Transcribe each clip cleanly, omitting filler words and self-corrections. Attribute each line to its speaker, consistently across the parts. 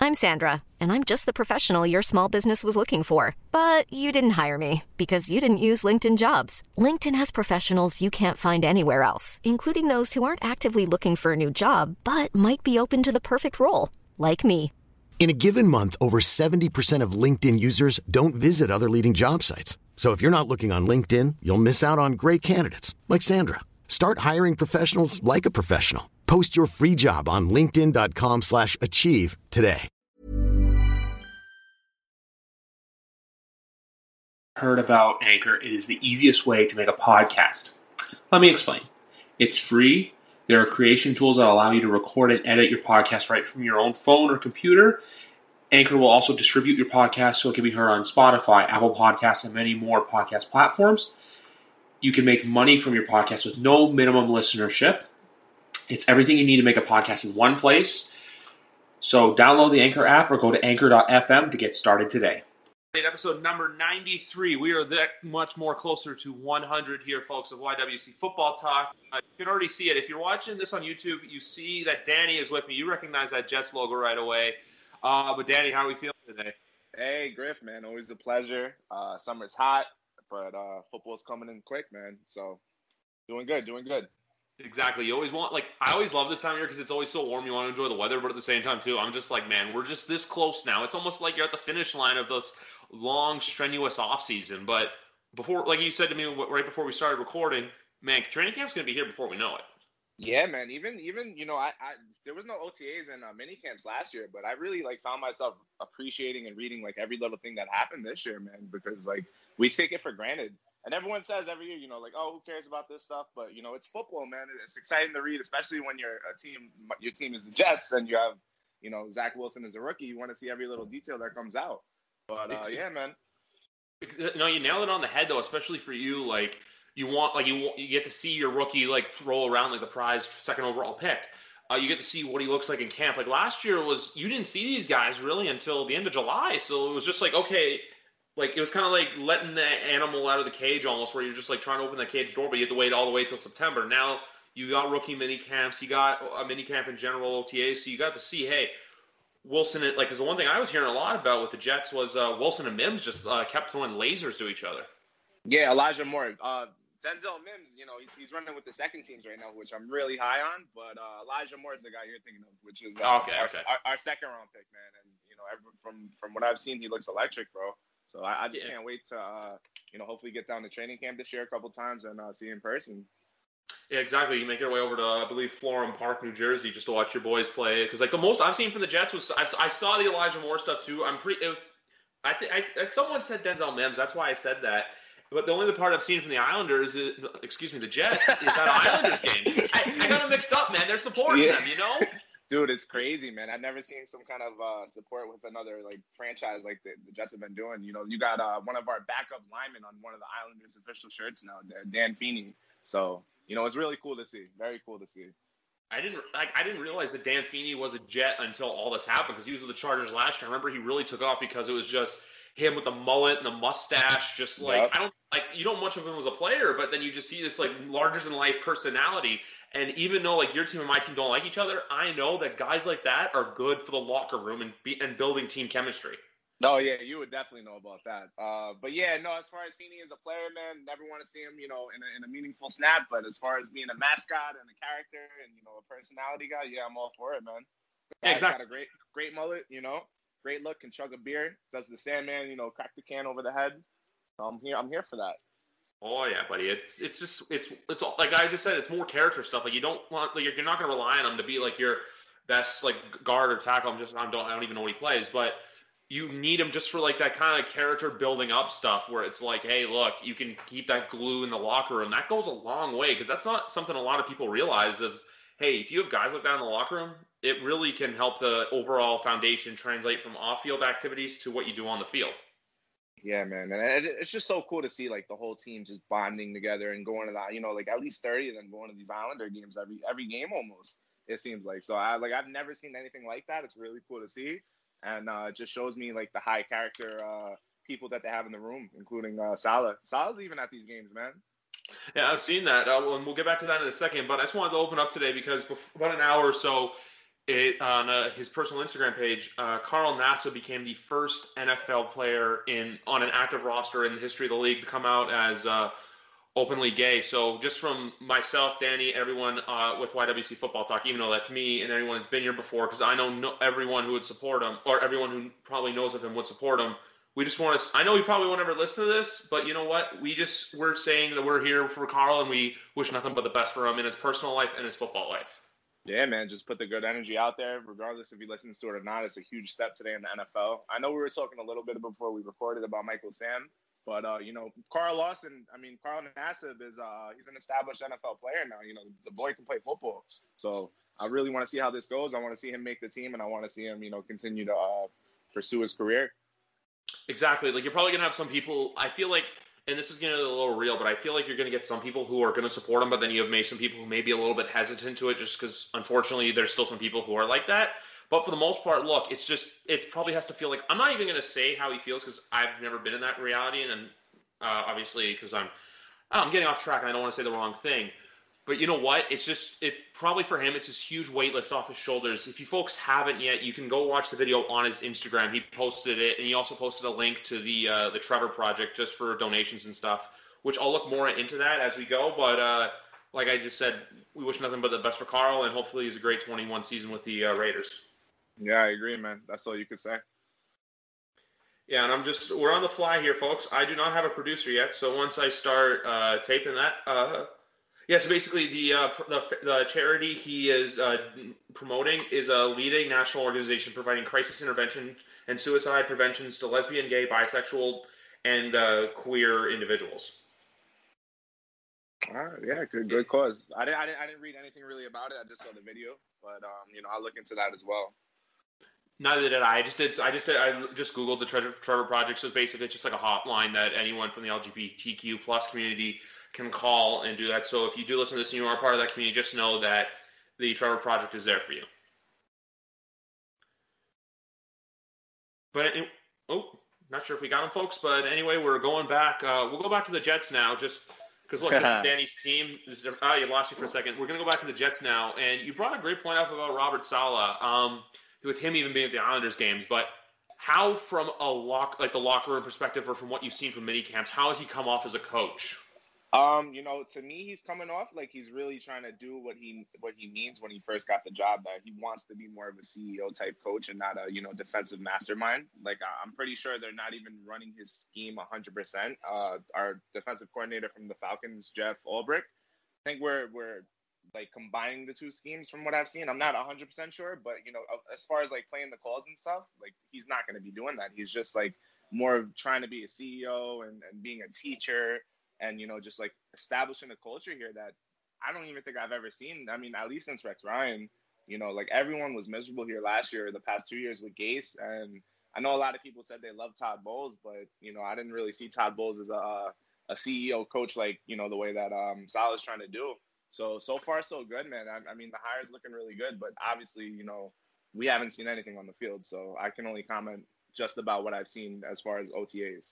Speaker 1: I'm Sandra, and I'm just the professional your small business was looking for. But you didn't hire me because you didn't use LinkedIn Jobs. LinkedIn has professionals you can't find anywhere else, including those who aren't actively looking for a new job, but might be open to the perfect role, like me.
Speaker 2: In a given month, over 70% of LinkedIn users don't visit other leading job sites. So if you're not looking on LinkedIn, you'll miss out on great candidates like Sandra. Start hiring professionals like a professional. Post your free job on linkedin.com/achieve today.
Speaker 3: Heard about Anchor, it is the easiest way to make a podcast. Let me explain. It's free. There are creation tools that allow you to record and edit your podcast right from your own phone or computer. Anchor will also distribute your podcast so it can be heard on Spotify, Apple Podcasts, and many more podcast platforms. You can make money from your podcast with no minimum listenership. It's everything you need to make a podcast in one place. So download the Anchor app or go to anchor.fm to get started today. Episode number 93. We are that much more closer to 100 here, folks, of YWC Football Talk. You can already see it. If you're watching this on YouTube, you see that Danny is with me. You recognize that Jets logo right away. But Danny, how are we feeling today?
Speaker 4: Hey, Griff, man. Always a pleasure. Summer's hot, but football's coming in quick, man. So doing good.
Speaker 3: Exactly. You always want, I always love this time of year because it's always so warm. You want to enjoy the weather, but at the same time, too, I'm just like, man, we're just this close now. It's almost like you're at the finish line of this long, strenuous off season. But before, like you said to me right before we started recording, man, training camp's going to be here before we know it.
Speaker 4: Yeah, man. Even I there was no OTAs and mini camps last year, but I really found myself appreciating and reading every little thing that happened this year, man, because we take it for granted. And everyone says every year, oh, who cares about this stuff? But it's football, man. It's exciting to read, especially when your team is the Jets and you have Zach Wilson as a rookie. You want to see every little detail that comes out. But yeah, man.
Speaker 3: No, you nailed it on the head though, especially for you. You get to see your rookie throw around the prize second overall pick. You get to see what he looks like in camp. Last year you didn't see these guys really until the end of July. So it was just okay, it was kind of like letting the animal out of the cage almost, where you're just trying to open the cage door, but you have to wait all the way till September. Now you got rookie mini camps, you got a mini camp in general OTA, so you got to see, hey, Wilson, because the one thing I was hearing a lot about with the Jets was Wilson and Mims just kept throwing lasers to each other.
Speaker 4: Yeah, Elijah Moore. Denzel Mims, he's running with the second teams right now, which I'm really high on. But Elijah Moore is the guy you're thinking of, which is our second round pick, man. And from what I've seen, he looks electric, bro. So I just can't wait to hopefully get down to training camp this year a couple times and see in person.
Speaker 3: Yeah, exactly. You make your way over to, I believe, Florham Park, New Jersey, just to watch your boys play. Because the most I've seen from the Jets was I saw the Elijah Moore stuff too. Someone said Denzel Mims. That's why I said that. But the only part I've seen from the Islanders, the Jets, is that Islanders game. I got them mixed up, man. They're supporting them,
Speaker 4: Dude, it's crazy, man. I've never seen some kind of support with another franchise like the Jets have been doing. You got one of our backup linemen on one of the Islanders official shirts now, Dan Feeney. So it's really cool to see. Very cool to see.
Speaker 3: I didn't realize that Dan Feeney was a Jet until all this happened, because he was with the Chargers last year. I remember he really took off because it was just him with the mullet and the mustache, just
Speaker 4: yep.
Speaker 3: You don't much of him as a player, but then you just see this larger than life personality. And even though your team and my team don't like each other, I know that guys like that are good for the locker room and building team chemistry.
Speaker 4: Oh yeah, you would definitely know about that. But yeah, no, as far as Feeney as a player, man, never want to see him, in a meaningful snap. But as far as being a mascot and a character and a personality guy, yeah, I'm all for it, man.
Speaker 3: Yeah, exactly.
Speaker 4: Got a great mullet, great look, can chug a beer, does the Sandman, crack the can over the head. I'm here for that.
Speaker 3: Oh yeah, buddy. It's like I just said, it's more character stuff. You don't want you're not going to rely on him to be your best guard or tackle. I don't even know what he plays, but you need him just for that kind of character building up stuff where it's hey, look, you can keep that glue in the locker room. That goes a long way, because that's not something a lot of people realize is, hey, if you have guys like that in the locker room, it really can help the overall foundation translate from off-field activities to what you do on the field.
Speaker 4: Yeah, man. And it's just so cool to see the whole team just bonding together and going to that, at least 30 and then going to these Islander games every game almost, it seems like. So I've never seen anything like that. It's really cool to see. And it just shows me the high character people that they have in the room, including Salah. Salah's even at these games, man.
Speaker 3: Yeah, I've seen that. And we'll get back to that in a second. But I just wanted to open up today because about an hour or so, his personal Instagram page, Carl Nassib became the first NFL player on an active roster in the history of the league to come out as openly gay. So just from myself, Danny, everyone with YWC Football Talk, even though that's me and everyone that's been here before, because I know everyone who would support him, or everyone who probably knows of him would support him. We just want to, I know he probably won't ever listen to this, but you know what? We're saying that we're here for Carl, and we wish nothing but the best for him in his personal life and his football life.
Speaker 4: Yeah, man, just put the good energy out there, regardless if he listens to it or not. It's a huge step today in the NFL. I know we were talking a little bit before we recorded about Michael Sam, but, Carl Nassib is he's an established NFL player now. The boy can play football. So I really want to see how this goes. I want to see him make the team, and I want to see him, continue to pursue his career.
Speaker 3: Exactly. Like, you're probably going to have some people, I feel like, and this is going to be a little real, but I feel like you're going to get some people who are going to support him, but then you have maybe some people who may be a little bit hesitant to it just because, unfortunately, there's still some people who are like that. But for the most part, look, it probably has to feel like, I'm not even going to say how he feels because I've never been in that reality, and obviously because I'm getting off track and I don't want to say the wrong thing. But you know what? It probably for him, it's this huge weight lift off his shoulders. If you folks haven't yet, you can go watch the video on his Instagram. He posted it, and he also posted a link to the Trevor Project just for donations and stuff, which I'll look more into that as we go. But like I just said, we wish nothing but the best for Carl, and hopefully he's a great 21 season with the Raiders.
Speaker 4: Yeah, I agree, man. That's all you could say.
Speaker 3: Yeah, and we're on the fly here, folks. I do not have a producer yet, so once I start taping that, so basically the charity he is promoting is a leading national organization providing crisis intervention and suicide preventions to lesbian, gay, bisexual, and queer individuals.
Speaker 4: Yeah, good cause. I didn't read anything really about it. I just saw the video, but I'll look into that as well.
Speaker 3: Neither did I. I just Googled the Trevor Project. So basically, it's just like a hotline that anyone from the LGBTQ plus community can call and do that. So if you do listen to this and you are part of that community, just know that the Trevor Project is there for you. But not sure if we got them, folks. But anyway, we're going back. We'll go back to the Jets now, just because look, this is Danny's team. You lost me for a second. We're going to go back to the Jets now, and you brought a great point up about Robert Saleh. With him even being at the Islanders games, but how from the locker room perspective or from what you've seen from mini camps, how has he come off as a coach?
Speaker 4: To me, he's coming off like he's really trying to do what he means when he first got the job. That he wants to be more of a CEO type coach and not a defensive mastermind. Like I'm pretty sure they're not even running his scheme 100%. Our defensive coordinator from the Falcons, Jeff Ulbrich, I think we're like combining the two schemes from what I've seen. I'm not 100% sure, but as far as like playing the calls and stuff, like he's not going to be doing that. He's just like more of trying to be a CEO and being a teacher and just like establishing a culture here that I don't even think I've ever seen. I mean, at least since Rex Ryan, like everyone was miserable here last year, the past 2 years with Gase, and I know a lot of people said they love Todd Bowles, but I didn't really see Todd Bowles as a CEO coach like the way that Saleh's trying to do. So far, so good, man. I mean, the hire's looking really good, but obviously, we haven't seen anything on the field. So I can only comment just about what I've seen as far as OTAs.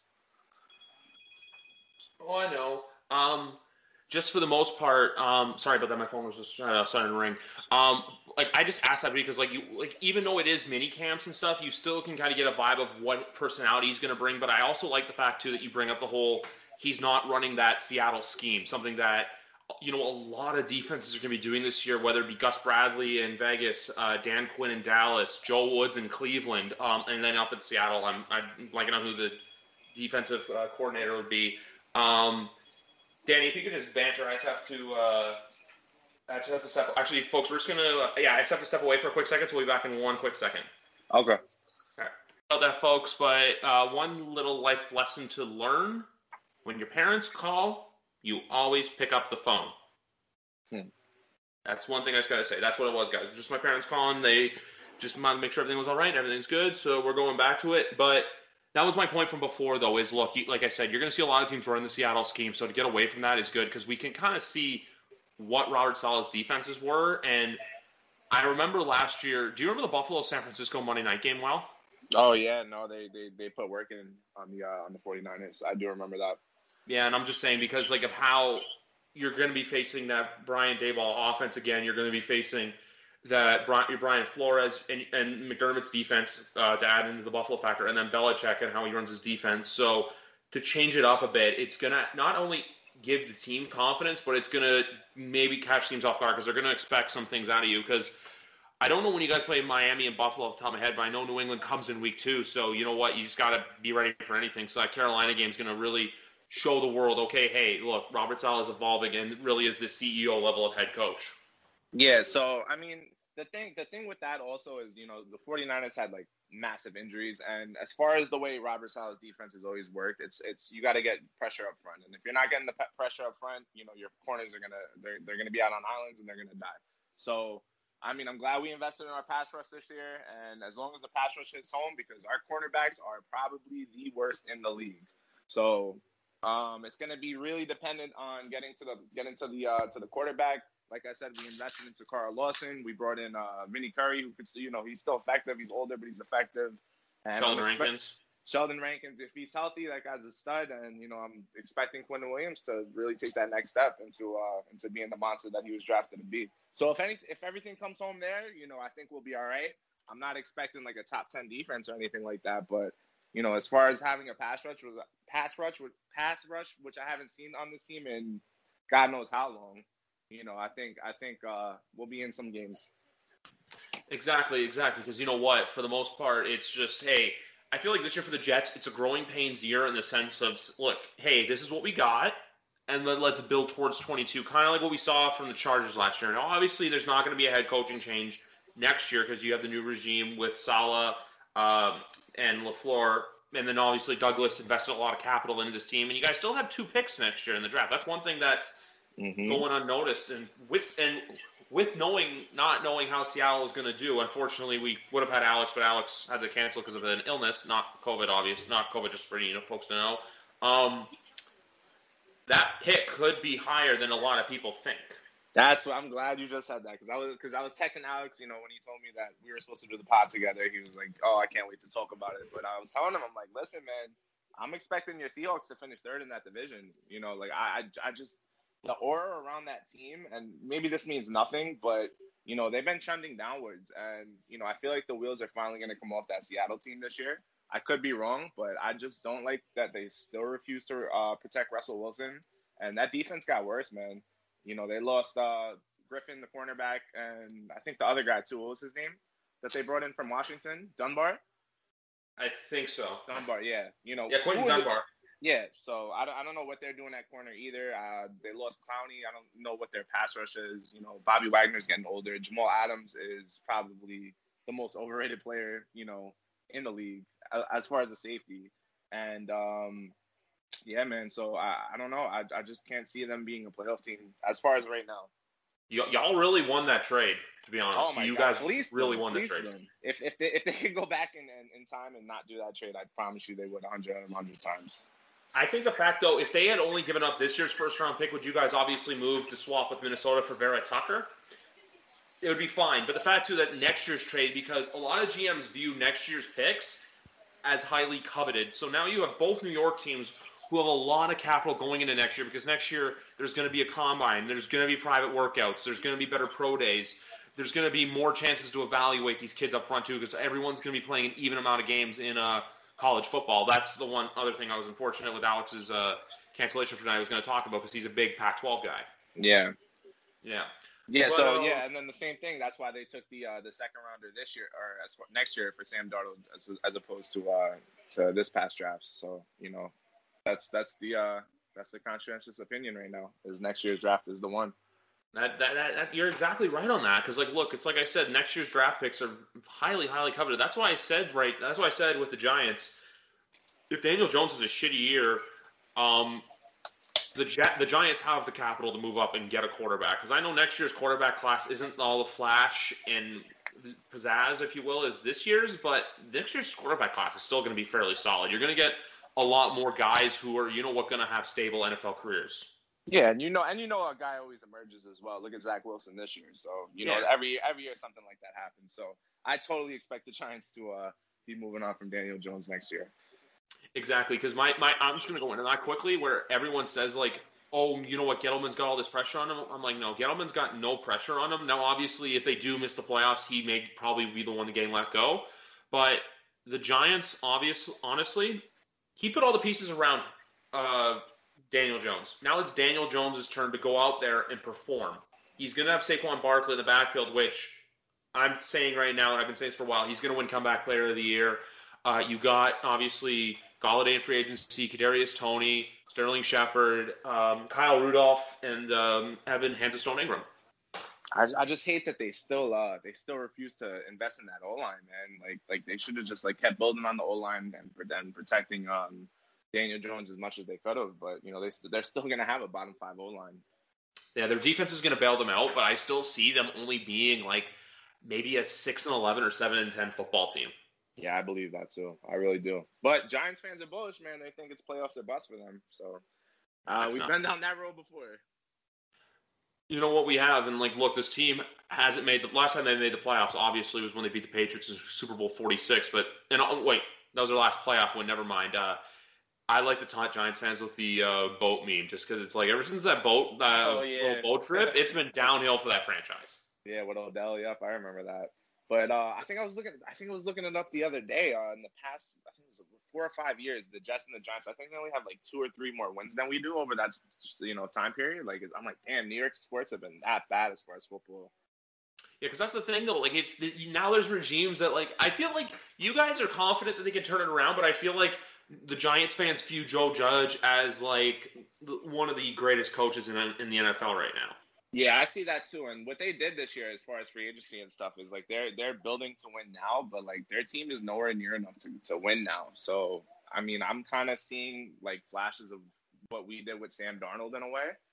Speaker 3: Oh, I know. Just for the most part, sorry about that. My phone was just starting to ring. I just asked that because, even though it is mini camps and stuff, you still can kind of get a vibe of what personality he's going to bring. But I also like the fact, too, that you bring up the whole he's not running that Seattle scheme, something that a lot of defenses are going to be doing this year, whether it be Gus Bradley in Vegas, Dan Quinn in Dallas, Joe Woods in Cleveland, and then up in Seattle. I'm blanking on who the defensive coordinator would be. Danny, if you could just banter, I just have to step. Actually, folks, we're just going to I just have to step away for a quick second, so we'll be back in one quick second.
Speaker 4: Okay.
Speaker 3: All right. About that, folks, but one little life lesson to learn: when your parents call, you always pick up the phone. That's one thing I just got to say. That's what it was, guys. Just my parents calling. They just wanted to make sure everything was all right. Everything's good. So we're going back to it. But that was my point from before, though, is look, like I said, you're going to see a lot of teams running the Seattle scheme. So to get away from that is good because we can kind of see what Robert Saleh's defenses were. And I remember last year, do you remember the Buffalo-San Francisco Monday night game well?
Speaker 4: Oh, yeah. No, they put work in on the 49ers. I do remember that.
Speaker 3: Yeah, and I'm just saying because of how you're going to be facing that Brian Daboll offense again. You're going to be facing that Brian Flores and McDermott's defense to add into the Buffalo factor, and then Belichick and how he runs his defense. So to change it up a bit, it's going to not only give the team confidence, but it's going to maybe catch teams off guard because they're going to expect some things out of you. Because I don't know when you guys play Miami and Buffalo off the top of my head, but I know New England comes in week 2. So you know what? You just got to be ready for anything. So that Carolina game is going to really show the world, okay, hey, look, Robert Saleh is evolving and really is the CEO level of head coach.
Speaker 4: Yeah, so, I mean, the thing with that also is, you know, the 49ers had, like, massive injuries. And as far as the way Robert Saleh's defense has always worked, it's you got to get pressure up front. And if you're not getting the pressure up front, you know, your corners are they're gonna be out on islands and they're gonna die. So, I mean, I'm glad we invested in our pass rush this year, and as long as the pass rush hits home, because our cornerbacks are probably the worst in the league. So, it's gonna be really dependent on getting to the quarterback. Like I said, we invested into Carl Lawson. We brought in Vinny Curry, who could, you know, he's still effective. He's older, but he's effective. And Sheldon Rankins, if he's healthy, that guy's a stud. And, you know, I'm expecting Quentin Williams to really take that next step into being the monster that he was drafted to be. So if everything comes home there, you know, I think we'll be all right. I'm not expecting like a top 10 defense or anything like that, but, you know, as far as having a pass rush, which I haven't seen on this team in God knows how long. You know, I think we'll be in some games.
Speaker 3: Exactly. Because you know what? For the most part, it's just, hey, I feel like this year for the Jets, it's a growing pains year in the sense of, look, hey, this is what we got, and then let's build towards 22, kind of like what we saw from the Chargers last year. Now, obviously, there's not going to be a head coaching change next year because you have the new regime with Saleh and LaFleur, and then obviously Douglas invested a lot of capital into this team, and you guys still have 2 picks next year in the draft. That's one thing that's going unnoticed, and with not knowing how Seattle is going to do, unfortunately, we would have had Alex, but Alex had to cancel because of an illness, not COVID, not COVID, just for folks to know. That pick could be higher than a lot of people think.
Speaker 4: That's what I'm glad you just said that because I was texting Alex, you know, when he told me that we were supposed to do the pod together. He was like, "Oh, I can't wait to talk about it." But I was telling him, I'm like, "Listen, man, I'm expecting your Seahawks to finish 3rd in that division. You know, like I just." The aura around that team, and maybe this means nothing, but, you know, they've been trending downwards. And, you know, I feel like the wheels are finally going to come off that Seattle team this year. I could be wrong, but I just don't like that they still refuse to protect Russell Wilson. And that defense got worse, man. You know, they lost Griffin, the cornerback, and I think the other guy, too. What was his name that they brought in from Washington? Dunbar?
Speaker 3: I think so.
Speaker 4: Dunbar, yeah. You know,
Speaker 3: yeah, Quentin Dunbar.
Speaker 4: Yeah, so I don't know what they're doing at corner either. They lost Clowney. I don't know what their pass rush is. You know, Bobby Wagner's getting older. Jamal Adams is probably the most overrated player, you know, in the league as far as a safety. And, yeah, man, so I don't know. I just can't see them being a playoff team as far as right now.
Speaker 3: Y'all really won that trade, to be honest.
Speaker 4: Oh my
Speaker 3: you
Speaker 4: God.
Speaker 3: Guys really won that trade.
Speaker 4: If they could go back in time and not do that trade, I promise you they would 100 times.
Speaker 3: I think the fact, though, if they had only given up this year's first-round pick, would you guys obviously move to swap with Minnesota for Vera Tucker? It would be fine. But the fact, too, that next year's trade, because a lot of GMs view next year's picks as highly coveted. So now you have both New York teams who have a lot of capital going into next year because next year there's going to be a combine, there's going to be private workouts, there's going to be better pro days, there's going to be more chances to evaluate these kids up front, too, because everyone's going to be playing an even amount of games in college football. That's the one other thing I was unfortunate with Alex's cancellation for tonight I was going to talk about because he's a big Pac-12 guy.
Speaker 4: Yeah.
Speaker 3: But,
Speaker 4: and then the same thing. That's why they took the second rounder this year or next year for Sam Darnold as opposed to this past draft. So, you know, that's the conscientious opinion right now. Is next year's draft is the one.
Speaker 3: That you're exactly right on that because, like, look, it's like I said, next year's draft picks are highly, highly coveted. That's why I said with the Giants, if Daniel Jones has a shitty year, the Giants have the capital to move up and get a quarterback because I know next year's quarterback class isn't all the flash and pizzazz, if you will, as this year's, but next year's quarterback class is still going to be fairly solid. You're going to get a lot more guys who are, going to have stable NFL careers.
Speaker 4: Yeah, and you know a guy always emerges as well. Look at Zach Wilson this year. So, you know, every year something like that happens. So I totally expect the Giants to be moving on from Daniel Jones next year.
Speaker 3: Exactly, because I'm just going to go into that quickly where everyone says, like, oh, you know what, Gettleman's got all this pressure on him. I'm like, no, Gettleman's got no pressure on him. Now, obviously, if they do miss the playoffs, he may probably be the one getting let go. But the Giants, honestly, he put all the pieces around Daniel Jones. Now it's Daniel Jones' turn to go out there and perform. He's going to have Saquon Barkley in the backfield, which I'm saying right now, and I've been saying this for a while, he's going to win Comeback Player of the Year. You got, obviously, Golladay in free agency, Kadarius Toney, Sterling Shepard, Kyle Rudolph, and Evan Hantestone Ingram.
Speaker 4: I just hate that they still refuse to invest in that O-line, man. Like they should have just like kept building on the O-line and protecting Daniel Jones as much as they could have. But they're still gonna have a bottom 5 O-line.
Speaker 3: Yeah, their defense is gonna bail them out, but I still see them only being like maybe a 6-11 or 7-10 football team.
Speaker 4: Yeah, I believe that too. I really do. But Giants fans are bullish, man. They think it's playoffs or bust for them. So we've been down that road before.
Speaker 3: You know what we have, and like, look, this team hasn't made the last time they made the playoffs. Obviously, was when they beat the Patriots in Super Bowl 46. But wait, that was their last playoff win. Never mind. I like to taunt Giants fans with the boat meme, just because it's like ever since that little boat trip, it's been downhill for that franchise.
Speaker 4: Yeah, with Odell. Yep, I remember that. But I think I was looking it up the other day. In the past, I think it was 4 or 5 years, the Jets and the Giants, I think they only have like 2 or 3 more wins than we do over that time period. Like, I'm like, damn, New York sports have been that bad as far as football.
Speaker 3: Yeah, because that's the thing though. Like, now there's regimes that, like, I feel like you guys are confident that they can turn it around, but I feel like the Giants fans view Joe Judge as like one of the greatest coaches in the NFL right now.
Speaker 4: Yeah, I see that too. And what they did this year as far as free agency and stuff is like they're building to win now, but like their team is nowhere near enough to win now. So, I mean, I'm kind of seeing like flashes of what we did with Sam Darnold in a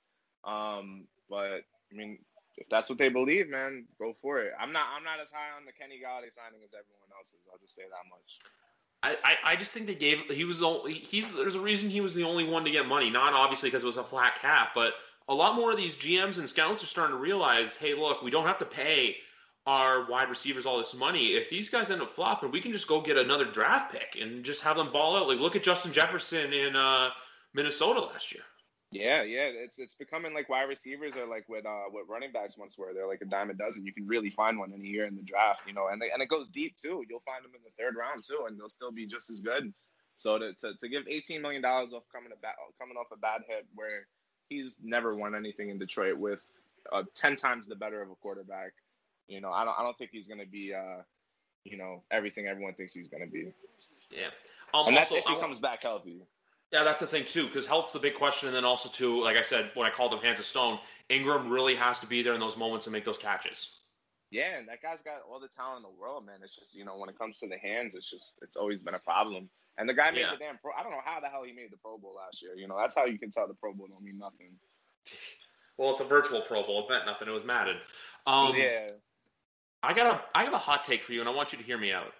Speaker 4: way. But I mean, if that's what they believe, man, go for it. I'm not as high on the Kenny Golladay signing as everyone else is. I'll just say that much.
Speaker 3: I just think there's a reason he was the only one to get money. Not obviously because it was a flat cap, but a lot more of these GMs and scouts are starting to realize, hey, look, we don't have to pay our wide receivers all this money. If these guys end up flopping, we can just go get another draft pick and just have them ball out. Like, look at Justin Jefferson in Minnesota last year.
Speaker 4: Yeah, it's becoming like wide receivers are like what running backs once were. They're like a dime a dozen. You can really find one in a year in the draft, and it goes deep too. You'll find them in the 3rd round too, and they'll still be just as good. So to give $18 million off coming off a bad hit where he's never won anything in Detroit with 10 times the better of a quarterback. I don't think he's going to be, everything everyone thinks he's going to be.
Speaker 3: Yeah.
Speaker 4: And that's if he comes back healthy.
Speaker 3: Yeah, that's the thing, too, because health's the big question. And then also, too, like I said, when I called him hands of stone, Ingram really has to be there in those moments and make those catches.
Speaker 4: Yeah, and that guy's got all the talent in the world, man. It's just, when it comes to the hands, it's always been a problem. And the guy made the damn Pro. I don't know how the hell he made the Pro Bowl last year. That's how you can tell the Pro Bowl don't mean nothing.
Speaker 3: Well, it's a virtual Pro Bowl. It meant nothing. It was Madden.
Speaker 4: Yeah.
Speaker 3: I got a hot take for you, and I want you to hear me out.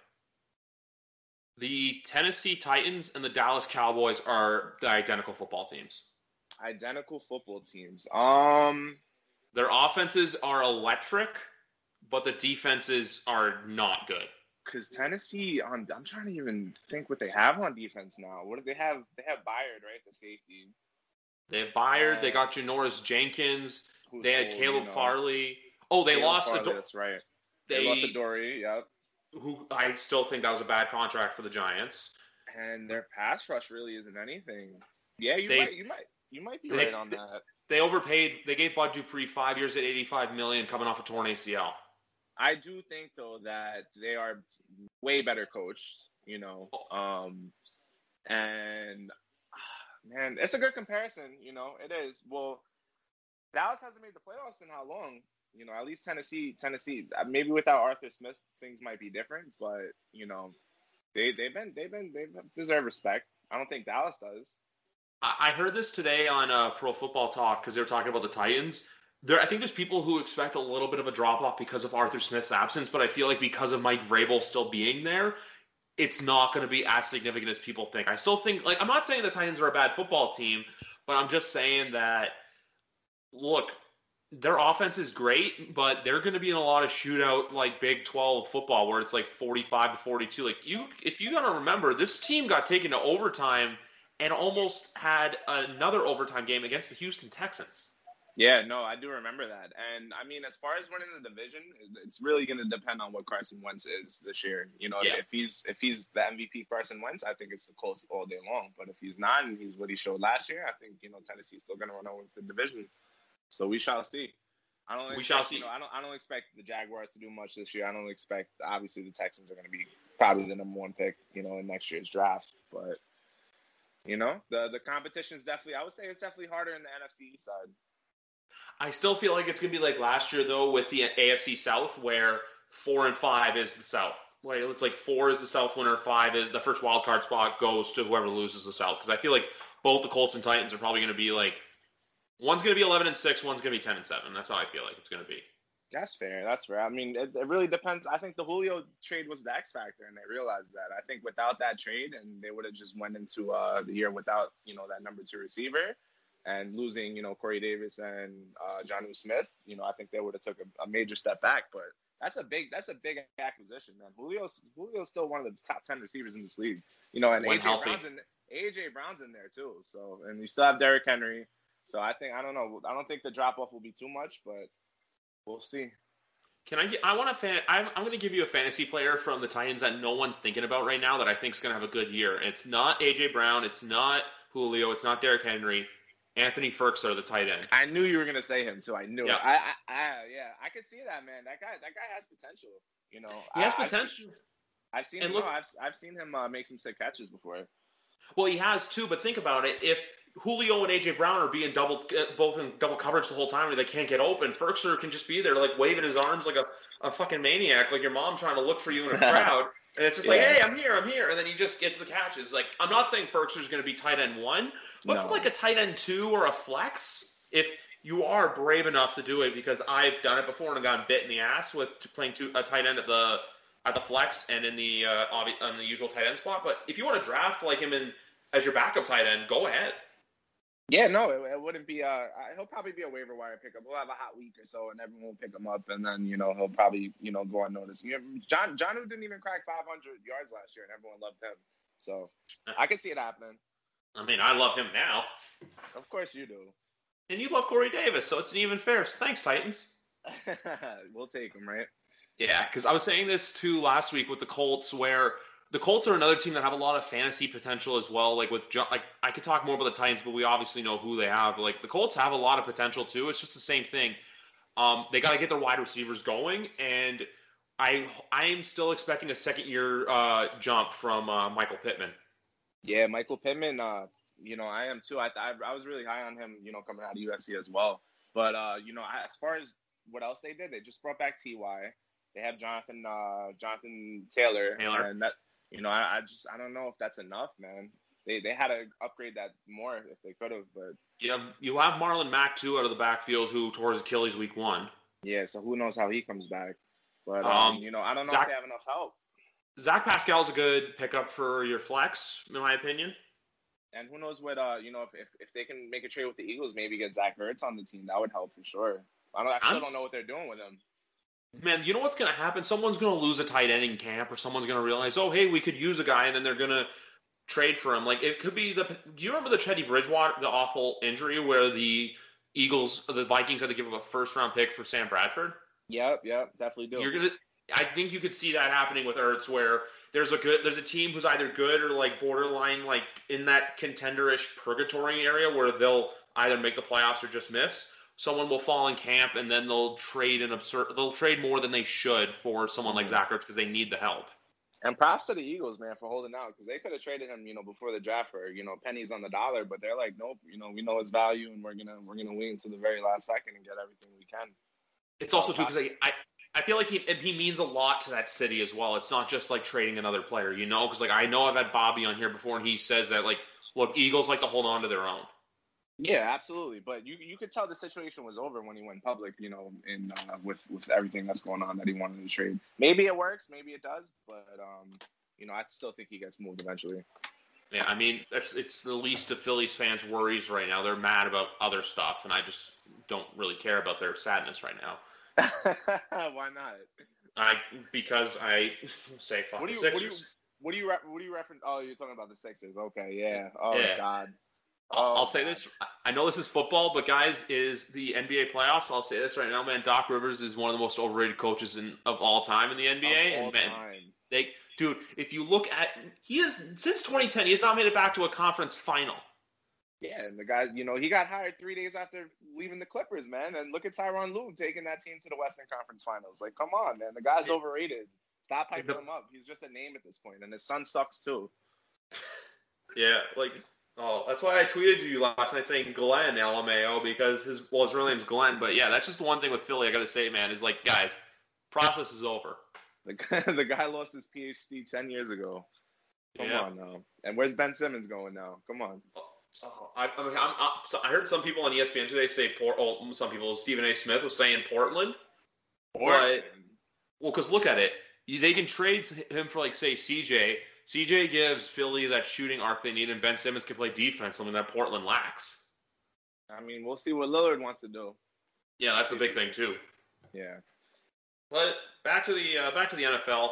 Speaker 3: The Tennessee Titans and the Dallas Cowboys are the identical football teams.
Speaker 4: Identical football teams.
Speaker 3: Their offenses are electric, but the defenses are not good.
Speaker 4: Because Tennessee, I'm trying to even think what they have on defense now. What do they have? They have Byard, right, the safety.
Speaker 3: They have Byard. They got Janoris Jenkins. They had Caleb Farley. Oh, they lost
Speaker 4: Farley, that's right. They lost Adoree', yep.
Speaker 3: Who I still think that was a bad contract for the Giants.
Speaker 4: And their pass rush really isn't anything. Yeah, you might be right on that.
Speaker 3: They overpaid. They gave Bud Dupree 5 years at $85 million coming off a torn ACL.
Speaker 4: I do think, though, that they are way better coached, and, man, it's a good comparison, it is. Well, Dallas hasn't made the playoffs in how long? At least Tennessee, maybe without Arthur Smith, things might be different, but, they've deserve respect. I don't think Dallas does.
Speaker 3: I heard this today on Pro Football Talk because they were talking about the Titans. I think there's people who expect a little bit of a drop-off because of Arthur Smith's absence, but I feel like because of Mike Vrabel still being there, it's not going to be as significant as people think. I still think, I'm not saying the Titans are a bad football team, but I'm just saying that, look, their offense is great, but they're going to be in a lot of shootout, like Big 12 football, where it's like 45-42. If you got to remember, this team got taken to overtime, and almost had another overtime game against the Houston Texans.
Speaker 4: Yeah, no, I do remember that. And I mean, as far as winning the division, it's really going to depend on what Carson Wentz is this year. You know, if he's the MVP Carson Wentz, I think it's the Colts all day long. But if he's not, and he's what he showed last year, I think Tennessee's still going to run over the division. So we shall see. We shall see. I don't expect the Jaguars to do much this year. I don't expect, obviously, the Texans are going to be probably the number one pick, in next year's draft. But the competition's definitely, I would say, it's definitely harder in the NFC East side.
Speaker 3: I still feel like it's going to be like last year, though, with the AFC South, where 4 and 5 is the South. Like, it's like 4 is the South winner, 5 is the first wild card spot goes to whoever loses the South. Because I feel like both the Colts and Titans are probably going to be like, one's going to be 11-6, one's going to be 10-7. That's how I feel like it's going to be.
Speaker 4: That's fair. I mean, it really depends. I think the Julio trade was the X factor, and they realized that. I think without that trade, and they would have just went into the year without, that number 2 receiver. And losing, Corey Davis and Jonnu Smith, I think they would have took a major step back. But that's a big acquisition, man. Julio's still one of the top 10 receivers in this league. And AJ Brown's in there too. So, and you still have Derrick Henry. So I don't think the drop off will be too much, but we'll see.
Speaker 3: I'm going to give you a fantasy player from the Titans that no one's thinking about right now that I think is going to have a good year. It's not AJ Brown. It's not Julio. It's not Derrick Henry. Anthony Firkser, the tight end.
Speaker 4: I knew you were going to say him, so I knew it. I could see that, man. That guy has potential.
Speaker 3: He has potential.
Speaker 4: I've seen him make some sick catches before.
Speaker 3: Well, he has too, but think about it. If Julio and AJ Brown are being both in double coverage the whole time and they can't get open, Firkser can just be there like waving his arms like a fucking maniac, like your mom trying to look for you in a crowd. And it's just like, hey, I'm here. And then he just gets the catches. Like, I'm not saying Firkser's going to be tight end 1, but for like a tight end 2 or a flex, if you are brave enough to do it, because I've done it before and gotten bit in the ass with playing a tight end at the flex and in the on the usual tight end spot. But if you want to draft like him as your backup tight end, go ahead.
Speaker 4: Yeah, no, it wouldn't be. He'll probably be a waiver wire pickup. He'll have a hot week or so, and everyone will pick him up, and then he'll probably go unnoticed. Jonnu didn't even crack 500 yards last year, and everyone loved him. So I could see it happening.
Speaker 3: I mean, I love him now.
Speaker 4: Of course you do.
Speaker 3: And you love Corey Davis, so it's an even fair. So thanks, Titans.
Speaker 4: We'll take him, right?
Speaker 3: Yeah, because I was saying this too last week with the Colts, where the Colts are another team that have a lot of fantasy potential as well. Like I could talk more about the Titans, but we obviously know who they have. Like the Colts have a lot of potential too. It's just the same thing. They got to get their wide receivers going, and I am still expecting a second-year jump from Michael Pittman.
Speaker 4: Yeah, Michael Pittman. I am too. I was really high on him. Coming out of USC as well. But as far as what else they did, they just brought back Ty. They have Jonathan Taylor. And that. I don't know if that's enough, man. They had to upgrade that more if they could have, but
Speaker 3: you have Marlon Mack too out of the backfield who tore his Achilles week 1.
Speaker 4: Yeah, so who knows how he comes back? But I don't know if they have enough help.
Speaker 3: Zach Pascal's a good pickup for your flex, in my opinion.
Speaker 4: And who knows what if they can make a trade with the Eagles, maybe get Zach Ertz on the team, that would help for sure. I still don't know what they're doing with him.
Speaker 3: Man, you know what's going to happen? Someone's going to lose a tight end in camp, or someone's going to realize, oh, hey, we could use a guy, and then they're going to trade for him. Like, it could be do you remember the Teddy Bridgewater, the awful injury where the Vikings had to give up a first-round pick for Sam Bradford?
Speaker 4: Yep, definitely do.
Speaker 3: I think you could see that happening with Ertz, where there's a team who's either good or like borderline, like in that contender-ish purgatory area where they'll either make the playoffs or just miss. Someone will fall in camp, and then they'll trade more than they should for someone like Zach Ertz because they need the help.
Speaker 4: And props to the Eagles, man, for holding out, because they could have traded him, before the draft for, pennies on the dollar, but they're like, nope, we know his value, and we're gonna wait until the very last second and get everything we can.
Speaker 3: It's also too because I feel like he means a lot to that city as well. It's not just like trading another player, because like I know I've had Bobby on here before, and he says that like, look, Eagles like to hold on to their own.
Speaker 4: Yeah, absolutely. But you could tell the situation was over when he went public, with everything that's going on that he wanted to trade. Maybe it works, maybe it does, but I still think he gets moved eventually.
Speaker 3: Yeah, I mean, it's the least of Phillies fans' worries right now. They're mad about other stuff, and I just don't really care about their sadness right now.
Speaker 4: Why not?
Speaker 3: Because I say fuck the Sixers.
Speaker 4: What do you reference? Oh, you're talking about the Sixers. Okay, yeah. Oh
Speaker 5: Yeah.
Speaker 4: God.
Speaker 5: I'll say this. I know this is football, but guys, is the NBA playoffs. I'll say this right now, man. Doc Rivers is one of the most overrated coaches of all time in the NBA.
Speaker 4: Of all time.
Speaker 5: Dude, if you look at, since 2010, he has not made it back to a conference final.
Speaker 4: Yeah, and the guy, he got hired 3 days after leaving the Clippers, man. And look at Tyronn Lue taking that team to the Western Conference Finals. Like, come on, man. The guy's overrated. Stop hyping him up. He's just a name at this point, and his son sucks too.
Speaker 5: Yeah, that's why I tweeted you last night saying Glenn LMAO because his real name's Glenn. But yeah, that's just the one thing with Philly I got to say, man, is like, guys, process is over.
Speaker 4: The guy lost his PhD 10 years ago. Come on now. And where's Ben Simmons going now? Come on.
Speaker 5: I heard some people on ESPN today say some people, Stephen A. Smith was saying Portland. Because look at it. They can trade him for, like, say, CJ. CJ gives Philly that shooting arc they need, and Ben Simmons can play defense, something that Portland lacks.
Speaker 4: I mean, we'll see what Lillard wants to do.
Speaker 5: Yeah, that's a big thing too.
Speaker 4: Yeah.
Speaker 5: But back to the NFL.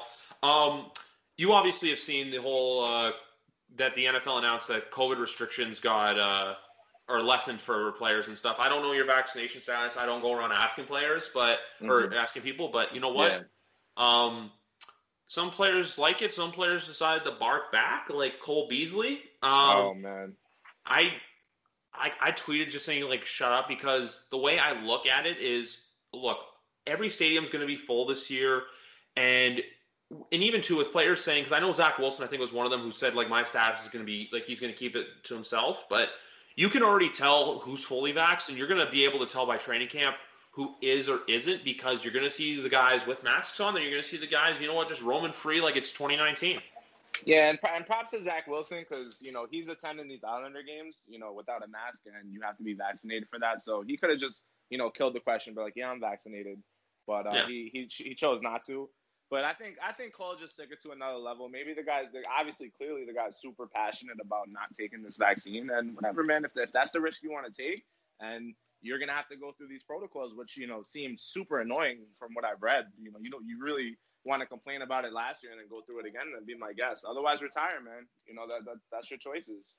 Speaker 5: You obviously have seen the whole that the NFL announced that COVID restrictions are lessened for players and stuff. I don't know your vaccination status. I don't go around asking players, or asking people. But you know what? Yeah. Some players like it. Some players decided to bark back, like Cole Beasley.
Speaker 4: Oh man.
Speaker 5: I tweeted just saying, like, shut up, because the way I look at it is, look, every stadium's going to be full this year, and even too with players saying, because I know Zach Wilson, I think, was one of them who said, like, my status is going to be, like, he's going to keep it to himself, but you can already tell who's fully vaxxed, and you're going to be able to tell by training camp who is or isn't, because you're going to see the guys with masks on, then you're going to see the guys, just roaming free like it's 2019.
Speaker 4: Yeah, and props to Zach Wilson, because, he's attending these Islander games, without a mask, and you have to be vaccinated for that. So he could have just, killed the question, but like, yeah, I'm vaccinated. But he chose not to. But I think Cole just took it to another level. Maybe clearly the guy's super passionate about not taking this vaccine, and whatever, man, if that's the risk you want to take, and you're going to have to go through these protocols, which, seem super annoying from what I've read. You really want to complain about it last year and then go through it again and be my guest. Otherwise, retire, man. That's your choices.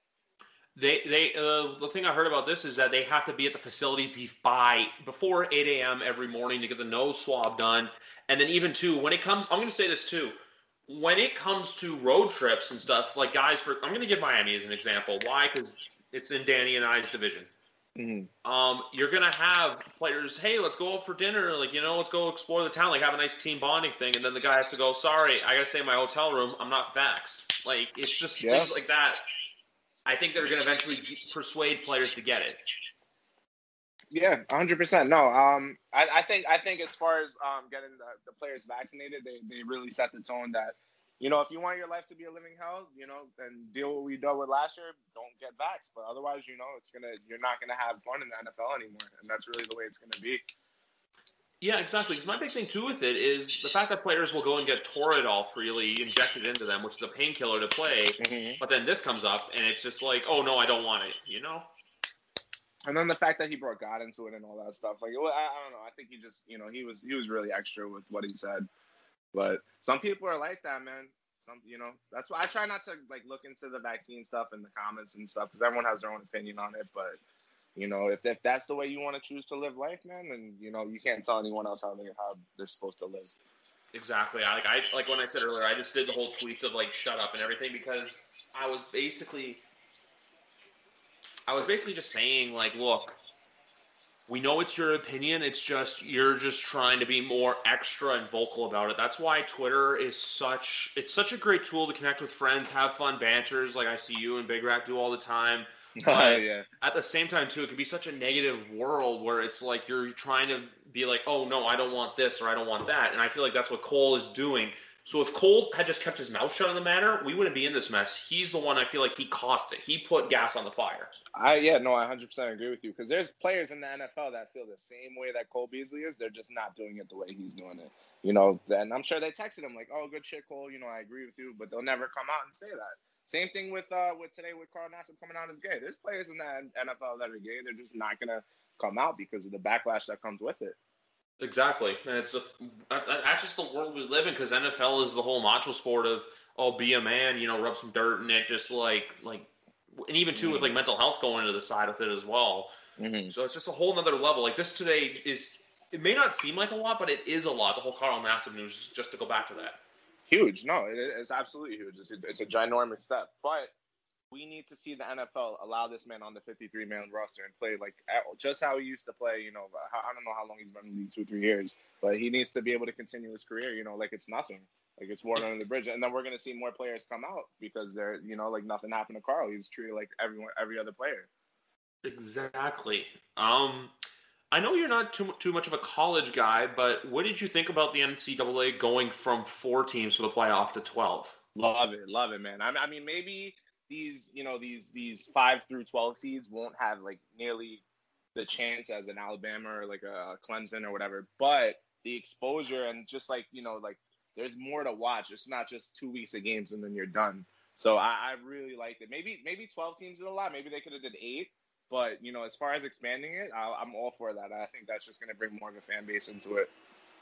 Speaker 5: The thing I heard about this is that they have to be at the facility before 8 a.m. every morning to get the nose swab done. And then even too, when it comes, I'm going to say this too, when it comes to road trips and stuff, like guys, I'm going to give Miami as an example. Why? Because it's in Danny and I's division. Mm-hmm. You're going to have players, hey, let's go out for dinner. Like, let's go explore the town, like have a nice team bonding thing. And then the guy has to go, sorry, I got to stay in my hotel room. I'm not vaxxed. Like, it's just things like that. I think they're going to eventually persuade players to get it.
Speaker 4: Yeah, 100%. No, I think as far as getting the players vaccinated, they really set the tone that, if you want your life to be a living hell, then deal with what we dealt with last year. Don't get vaxxed, but otherwise, you're not gonna have fun in the NFL anymore, and that's really the way it's gonna be.
Speaker 5: Yeah, exactly. Because my big thing too with it is the fact that players will go and get Toradol freely injected into them, which is a painkiller to play. Mm-hmm. But then this comes up, and it's just like, oh no, I don't want it.
Speaker 4: And then the fact that he brought God into it and all that stuff, like, I don't know. I think he just, he was really extra with what he said. But some people are like that, man. That's why I try not to like look into the vaccine stuff in the comments and stuff, because everyone has their own opinion on it. But if that's the way you want to choose to live life, man, then you can't tell anyone else how they're supposed to live.
Speaker 5: Exactly. I like when I said earlier, I just did the whole tweets of like shut up and everything, because I was basically just saying, like, look, we know it's your opinion. It's just you're just trying to be more extra and vocal about it. That's why Twitter is such a great tool to connect with friends, have fun banters, like I see you and Big Rat do all the time. But at the same time, too, it can be such a negative world where it's like you're trying to be like, oh, no, I don't want this or I don't want that. And I feel like that's what Cole is doing. So if Cole had just kept his mouth shut on the matter, we wouldn't be in this mess. He's the one, I feel like he caused it. He put gas on the fire.
Speaker 4: I 100% agree with you, because there's players in the NFL that feel the same way that Cole Beasley is. They're just not doing it the way he's doing it. And I'm sure they texted him like, oh, good shit, Cole. I agree with you, but they'll never come out and say that. Same thing with today with Carl Nassib coming out as gay. There's players in the NFL that are gay. They're just not going to come out because of the backlash that comes with it.
Speaker 5: Exactly. And that's just the world we live in, because NFL is the whole macho sport of, oh, be a man, rub some dirt in it, just like, and even too with like mental health going into the side of it as well.
Speaker 4: Mm-hmm.
Speaker 5: So it's just a whole nother level. Like this today it may not seem like a lot, but it is a lot. The whole Carl Nassib news, just to go back to that.
Speaker 4: Huge. No, it's absolutely huge. It's a ginormous step. But we need to see the NFL allow this man on the 53-man roster and play like just how he used to play. I don't know how long he's been in the league, 2-3 years, but he needs to be able to continue his career. Like it's nothing, like it's water under the bridge. And then we're gonna see more players come out because they're, like nothing happened to Carl. He's treated like every other player.
Speaker 5: Exactly. I know you're not too much of a college guy, but what did you think about the NCAA going from 4 teams for the playoff to 12?
Speaker 4: Love it, man. I mean, maybe these 5 through 12 seeds won't have like nearly the chance as an Alabama or like a Clemson or whatever, but the exposure and just like, like there's more to watch. It's not just 2 weeks of games and then you're done. So I really liked it. Maybe 12 teams is a lot. Maybe they could have did 8. But, as far as expanding it, I'm all for that. I think that's just going to bring more of a fan base into it.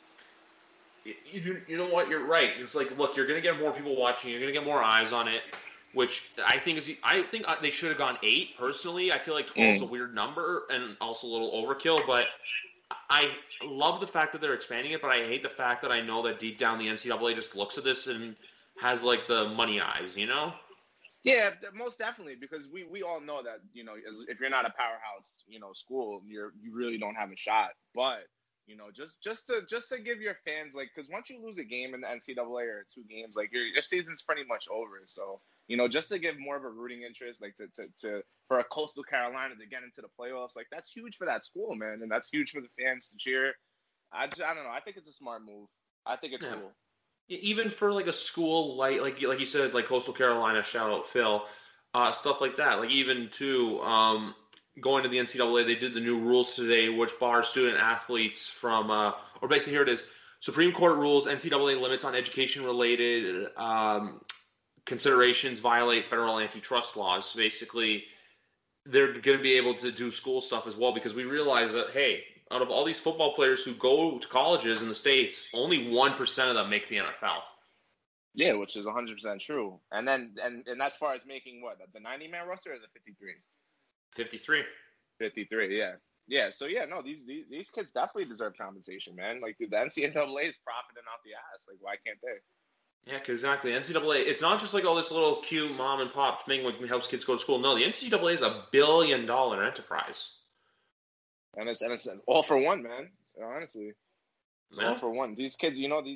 Speaker 5: You know what? You're right. It's like, look, you're going to get more people watching. You're going to get more eyes on it, which I think they should have gone 8, personally. I feel like 12 is a weird number and also a little overkill. But I love the fact that they're expanding it, but I hate the fact that I know that deep down the NCAA just looks at this and has, like, the money eyes,
Speaker 4: Yeah, most definitely, because we all know that, if you're not a powerhouse, school, you really don't have a shot. But, just to give your fans, like, because once you lose a game in the NCAA or 2 games, like your season's pretty much over. So, just to give more of a rooting interest, like to for a Coastal Carolina to get into the playoffs, like that's huge for that school, man, and that's huge for the fans to cheer. I don't know. I think it's a smart move. I think it's cool.
Speaker 5: Even for like a school like you said, like Coastal Carolina, shout out Phil, stuff like that. Like even too, going to the NCAA, they did the new rules today, which bars student athletes from, or basically here it is: Supreme Court rules, NCAA limits on education-related considerations violate federal antitrust laws. Basically, they're going to be able to do school stuff as well because we realize that, hey, out of all these football players who go to colleges in the States, only 1% of them make the NFL.
Speaker 4: Yeah, which is 100% true. And then and as far as making what, the 90-man roster or the 53?
Speaker 5: 53.
Speaker 4: 53, yeah. Yeah, so yeah, no, these kids definitely deserve compensation, man. Like the NCAA is profiting out the ass. Like why can't they?
Speaker 5: Yeah, exactly. NCAA, it's not just like all this little cute mom and pop thing like helps kids go to school. No, the NCAA is $1 billion enterprise.
Speaker 4: And it's all for one, man. Honestly, it's all for one. These kids,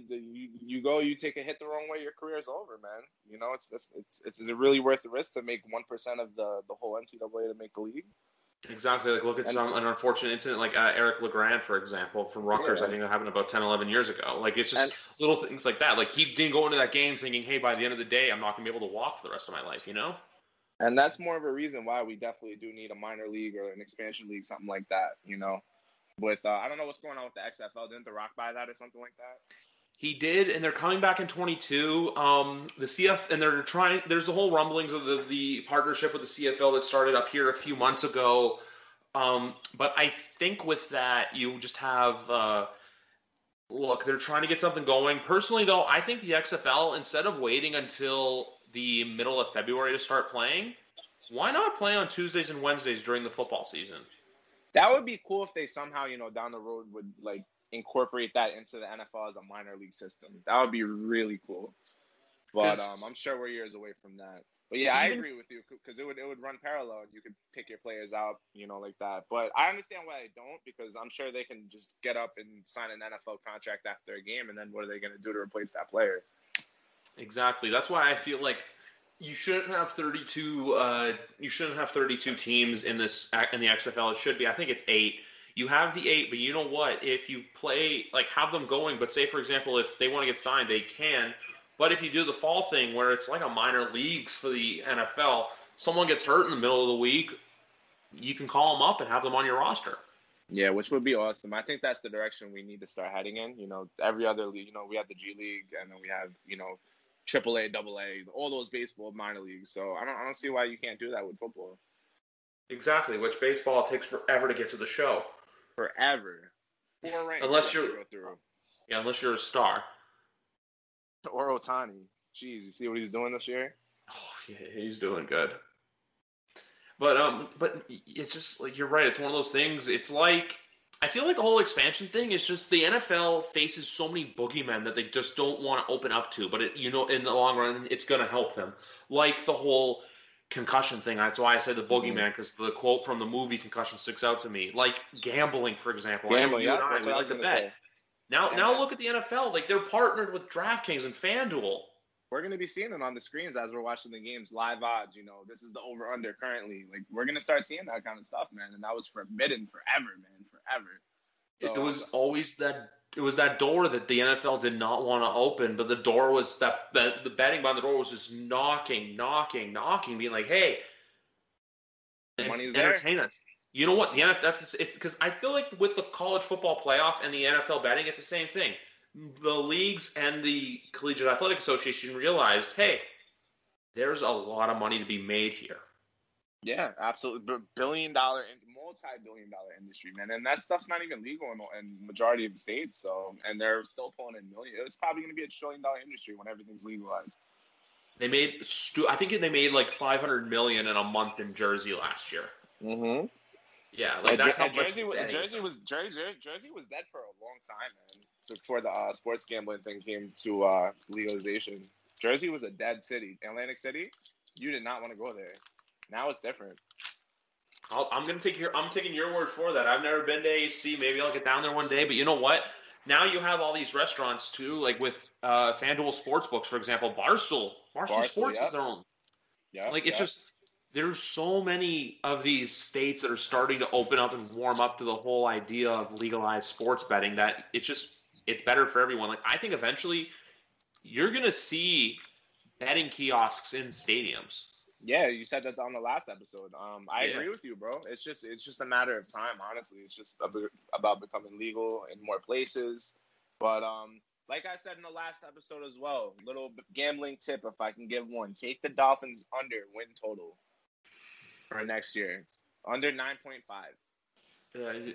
Speaker 4: you take a hit the wrong way, your career's over, man. It's really worth the risk to make 1% of the whole NCAA to make the league.
Speaker 5: Exactly. Like look at an unfortunate incident like Eric LeGrand, for example, from Rutgers. I think it happened about 10, 11 years ago. Like it's just little things like that. Like he didn't go into that game thinking, hey, by the end of the day, I'm not going to be able to walk for the rest of my life, And
Speaker 4: that's more of a reason why we definitely do need a minor league or an expansion league, something like that, With I don't know what's going on with the XFL. Didn't The Rock buy that or something like that?
Speaker 5: He did, and they're coming back in 22. The CF, and they're trying. There's the whole rumblings of the partnership with the CFL that started up here a few months ago. But I think with that, you just have. Look, they're trying to get something going. Personally, though, I think the XFL, instead of waiting until the middle of February to start playing, why not play on Tuesdays and Wednesdays during the football season?
Speaker 4: That would be cool if they somehow, down the road would like incorporate that into the NFL as a minor league system. That would be really cool. But I'm sure we're years away from that. But yeah, I agree with you because it would run parallel and you could pick your players out, like that. But I understand why they don't because I'm sure they can just get up and sign an NFL contract after a game, and then what are they going to do to replace that player?
Speaker 5: Exactly. That's why I feel like you shouldn't have 32. You shouldn't have 32 teams in the XFL. It should be. I think it's 8. You have the 8, but you know what? If you play, like, have them going, but say, for example, if they want to get signed, they can. But if you do the fall thing where it's like a minor leagues for the NFL, someone gets hurt in the middle of the week, you can call them up and have them on your roster.
Speaker 4: Yeah, which would be awesome. I think that's the direction we need to start heading in. Every other league, we have the G League, and then we have, AAA, AA, all those baseball minor leagues. So I don't see why you can't do that with football.
Speaker 5: Exactly, which baseball takes forever to get to the show.
Speaker 4: Forever. 4 ranks.
Speaker 5: Unless you're a star.
Speaker 4: Or Ohtani. Jeez, you see what he's doing this year?
Speaker 5: Oh, yeah, he's doing good. But it's just like you're right. It's one of those things. It's like I feel like the whole expansion thing is just the NFL faces so many boogeymen that they just don't want to open up to. But in the long run, it's going to help them. Like the whole concussion thing. That's why I said the boogeyman, because the quote from the movie Concussion sticks out to me. Like gambling, for example.
Speaker 4: Gambling,
Speaker 5: you
Speaker 4: yeah,
Speaker 5: and I,
Speaker 4: that's
Speaker 5: we
Speaker 4: what I
Speaker 5: like
Speaker 4: was
Speaker 5: to
Speaker 4: gonna
Speaker 5: bet.
Speaker 4: say.
Speaker 5: Now look at the NFL. Like they're partnered with DraftKings and FanDuel.
Speaker 4: We're going to be seeing it on the screens as we're watching the games, live odds. This is the over-under currently. Like, we're going to start seeing that kind of stuff, man. And that was forbidden forever, man, forever. So,
Speaker 5: It was always that. It was that door that the NFL did not want to open, but the door was that the betting behind the door was just knocking, being like, "Hey,
Speaker 4: money's there.
Speaker 5: Entertain us." You know what? The NFL. It's because I feel like with the college football playoff and the NFL betting, it's the same thing. The leagues and the Collegiate Athletic Association realized, hey, there's a lot of money to be made here.
Speaker 4: Yeah, absolutely. Multi-billion-dollar industry, man. And that stuff's not even legal in majority of the states. So, and they're still pulling in millions. It's probably going to be a $1 trillion industry when everything's legalized.
Speaker 5: They made, I think they made like $500 million in a month in Jersey last year.
Speaker 4: Mm-hmm.
Speaker 5: Yeah, like that's how
Speaker 4: Jersey was dead for a long time, man. Before the sports gambling thing came to legalization, Jersey was a dead city. Atlantic City, you did not want to go there. Now it's different.
Speaker 5: I'm taking your word for that. I've never been to AC. Maybe I'll get down there one day. But you know what? Now you have all these restaurants too, like with FanDuel Sportsbooks, for example. Barstool Sports is their own.
Speaker 4: Yeah.
Speaker 5: Like it's just there's so many of these states that are starting to open up and warm up to the whole idea of legalized sports betting that it's better for everyone. Like I think eventually you're gonna see betting kiosks in stadiums.
Speaker 4: Yeah, you said that on the last episode. I agree with you, bro. It's just a matter of time, honestly. It's just about becoming legal in more places. But like I said in the last episode as well, little gambling tip if I can give one: take the Dolphins under win total for next year, under 9.5.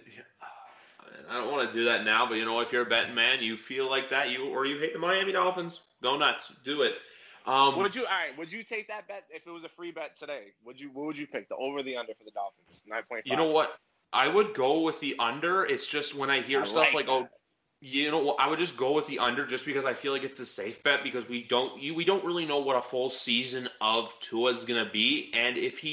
Speaker 5: I don't want to do that now, but if you're a betting man, you feel like that, you hate the Miami Dolphins, go nuts, do it.
Speaker 4: Would you take that bet if it was a free bet today? What would you pick, the over, the under for the Dolphins? 9.5.
Speaker 5: You know what? I would go with the under. It's just when I hear stuff like I would just go with the under just because I feel like it's a safe bet because we don't really know what a full season of Tua is gonna be, and if he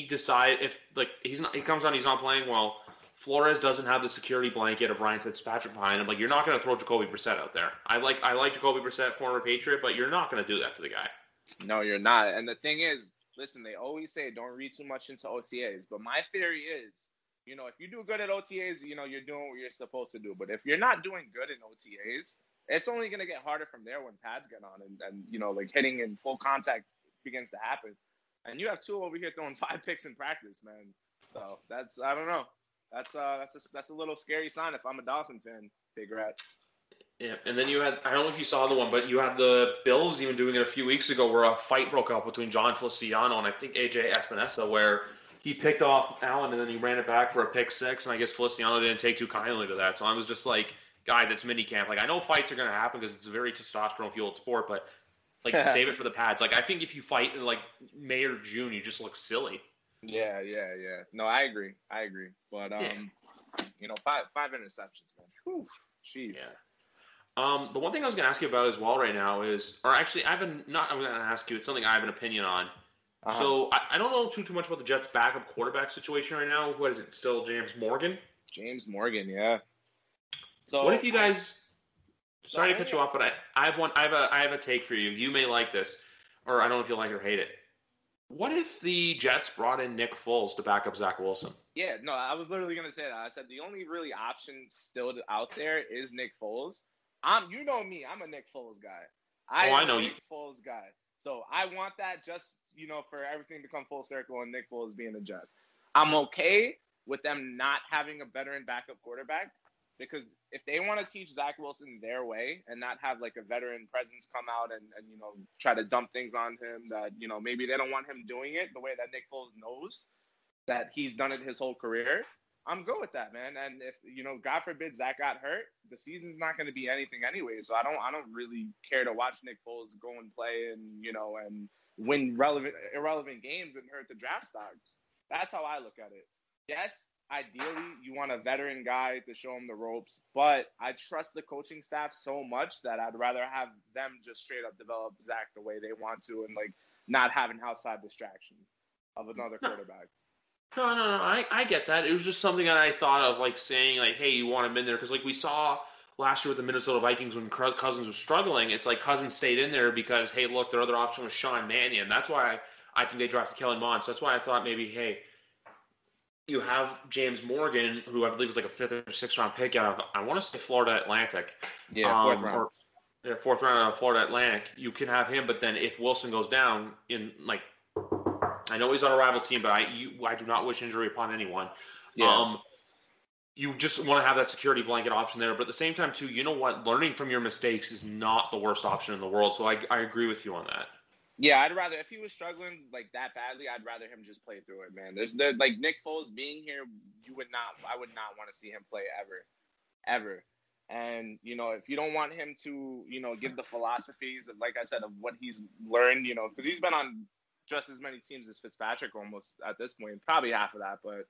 Speaker 5: comes on, he's not playing well. Flores doesn't have the security blanket of Ryan Fitzpatrick behind him. Like you're not gonna throw Jacoby Brissett out there. I like Jacoby Brissett, former Patriot, but you're not gonna do that to the guy.
Speaker 4: No, you're not. And the thing is, listen, they always say don't read too much into OTAs. But my theory is, if you do good at OTAs, you're doing what you're supposed to do. But if you're not doing good in OTAs, it's only going to get harder from there when pads get on and like hitting in full contact begins to happen. And you have Tua over here throwing 5 picks in practice, man. So I don't know. That's a little scary sign if I'm a Dolphin fan, Big Rat.
Speaker 5: Yeah, and then you had, I don't know if you saw the one, but you had the Bills even doing it a few weeks ago where a fight broke out between John Feliciano and I think AJ Espinosa where he picked off Allen and then he ran it back for a pick 6, and I guess Feliciano didn't take too kindly to that. So I was just like, guys, it's minicamp. Like I know fights are going to happen because it's a very testosterone-fueled sport, but like save it for the pads. Like I think if you fight in like May or June, you just look silly.
Speaker 4: Yeah. No, I agree. But, 5 interceptions, man. Whew, jeez.
Speaker 5: Yeah. The one thing I was going to ask you about as well right now is, or actually, I'm going to ask you, it's something I have an opinion on. Uh-huh. So I don't know too much about the Jets' backup quarterback situation right now. What is it? Still James Morgan?
Speaker 4: James Morgan, yeah. So
Speaker 5: what if you guys? Sorry to cut you off, but I have one. I have a take for you. You may like this, or I don't know if you like it or hate it. What if the Jets brought in Nick Foles to back up Zach Wilson?
Speaker 4: Yeah, no, I was literally going to say that. I said the only really option still out there is Nick Foles. You know me, I'm a Nick Foles guy. I know Nick Foles guy. So I want that just, for everything to come full circle and Nick Foles being a Jet. I'm okay with them not having a veteran backup quarterback because if they want to teach Zach Wilson their way and not have like a veteran presence come out and try to dump things on him that, maybe they don't want him doing it the way that Nick Foles knows that he's done it his whole career, I'm good with that, man. And if God forbid Zach got hurt, the season's not going to be anything anyway. So I don't really care to watch Nick Foles go and play and and win irrelevant games and hurt the draft stocks. That's how I look at it. Yes, ideally you want a veteran guy to show him the ropes, but I trust the coaching staff so much that I'd rather have them just straight up develop Zach the way they want to and not have an outside distraction of another quarterback.
Speaker 5: No. I get that. It was just something that I thought of, saying, hey, you want him in there. Because, we saw last year with the Minnesota Vikings when Cousins was struggling, it's like Cousins stayed in there because, hey, look, their other option was Sean Mannion. That's why I think they drafted Kellen Mond. So that's why I thought maybe, hey, you have James Morgan, who I believe was a 5th or 6th round pick out of, I want to say Florida Atlantic.
Speaker 4: Yeah, 4th round.
Speaker 5: Or 4th round out of Florida Atlantic. You can have him, but then if Wilson goes down in, I know he's on a rival team, but I do not wish injury upon anyone.
Speaker 4: Yeah.
Speaker 5: You just want to have that security blanket option there. But at the same time, too, you know what? Learning from your mistakes is not the worst option in the world. So I agree with you on that.
Speaker 4: Yeah, I'd rather, if he was struggling that badly, I'd rather him just play through it, man. There's Nick Foles being here, I would not want to see him play ever. And, if you don't want him to, give the philosophies of, like I said, of what he's learned, because he's been on just as many teams as Fitzpatrick almost at this point, probably half of that. But,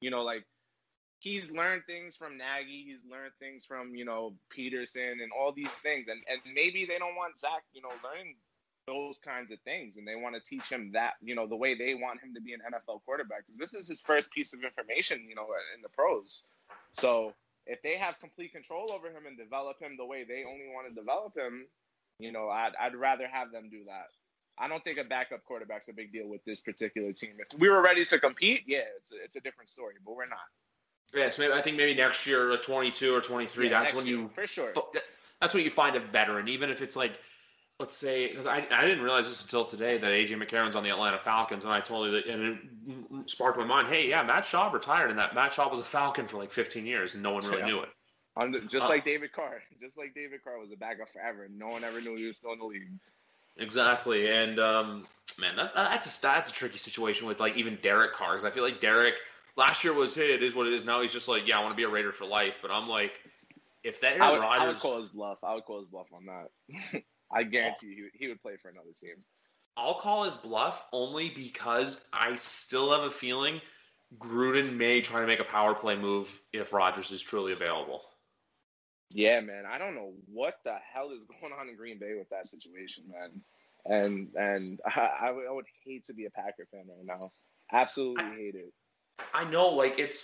Speaker 4: he's learned things from Nagy. He's learned things from, Peterson and all these things. And maybe they don't want Zach, learning those kinds of things. And they want to teach him that, the way they want him to be an NFL quarterback. Because this is his first piece of information, in the pros. So if they have complete control over him and develop him the way they only want to develop him, I'd rather have them do that. I don't think a backup quarterback's a big deal with this particular team. If we were ready to compete, yeah, it's a different story, but we're not.
Speaker 5: Yes, I think maybe next year, 22 or 23, that's when you
Speaker 4: for sure.
Speaker 5: That's when you find a veteran, even if it's let's say, because I didn't realize this until today that A.J. McCarron's on the Atlanta Falcons, and I told you that, and it sparked my mind. Hey, yeah, Matt Schaub retired, and that Matt Schaub was a Falcon for 15 years, and no one really knew it.
Speaker 4: Just like David Carr. Just like David Carr was a backup forever, and no one ever knew he was still in the league.
Speaker 5: Exactly, and man, that's a tricky situation with even Derek Carr. Because I feel like Derek last year was, hey, it is what it is. Now he's just yeah, I want to be a Raider for life. But I'm if that Aaron Rodgers,
Speaker 4: I would call his bluff. I would call his bluff on that. I guarantee you, he would play for another team.
Speaker 5: I'll call his bluff only because I still have a feeling Gruden may try to make a power play move if Rodgers is truly available.
Speaker 4: Yeah, man. I don't know what the hell is going on in Green Bay with that situation, man. And I would hate to be a Packer fan right now. Absolutely hate it.
Speaker 5: I know,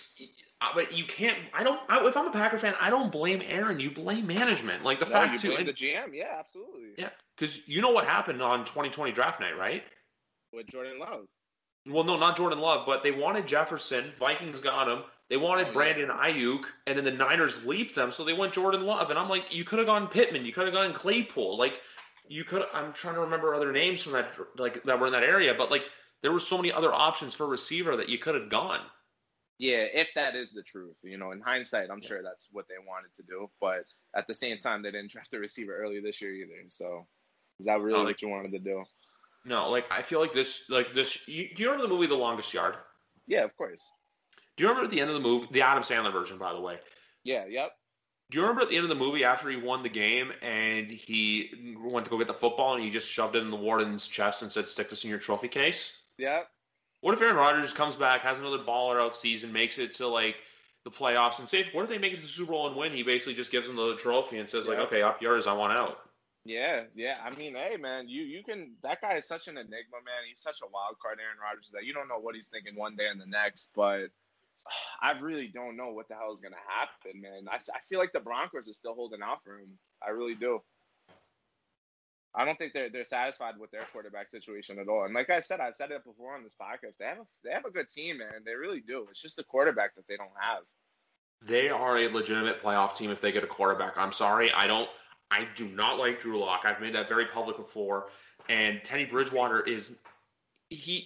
Speaker 5: but you can't. If I'm a Packer fan, I don't blame Aaron. You blame management. You blame
Speaker 4: the GM. Yeah, absolutely.
Speaker 5: Yeah, because you know what happened on 2020 draft night, right?
Speaker 4: With Jordan Love.
Speaker 5: Well, no, not Jordan Love, but they wanted Jefferson. Vikings got him. They wanted Brandon Ayuk, and then the Niners leaped them, so they went Jordan Love. And I'm you could have gone Pittman. You could have gone Claypool. You could. I'm trying to remember other names from that, that were in that area, but there were so many other options for receiver that you could have gone.
Speaker 4: Yeah, if that is the truth. In hindsight, I'm sure that's what they wanted to do. But at the same time, they didn't draft a receiver early this year either. So is that really what you wanted to do?
Speaker 5: No, I feel this. Do you remember the movie The Longest Yard?
Speaker 4: Yeah, of course.
Speaker 5: Do you remember at the end of the movie, the Adam Sandler version, by the way?
Speaker 4: Yeah, yep.
Speaker 5: Do you remember at the end of the movie after he won the game and he went to go get the football and he just shoved it in the warden's chest and said, "Stick this in your trophy case"?
Speaker 4: Yeah.
Speaker 5: What if Aaron Rodgers comes back, has another baller out season, makes it to the playoffs, and say, what if they make it to the Super Bowl and win? He basically just gives them the trophy and says okay, up yours, I want out.
Speaker 4: Yeah. I mean, hey man, you can. That guy is such an enigma, man. He's such a wild card, Aaron Rodgers, that you don't know what he's thinking one day and the next. But I really don't know what the hell is gonna happen, man. I feel like the Broncos are still holding out for him. I really do. I don't think they're satisfied with their quarterback situation at all. And like I said, I've said it before on this podcast. They have a good team, man. They really do. It's just the quarterback that they don't have.
Speaker 5: They are a legitimate playoff team if they get a quarterback. I'm sorry, I do not like Drew Lock. I've made that very public before. And Teddy Bridgewater he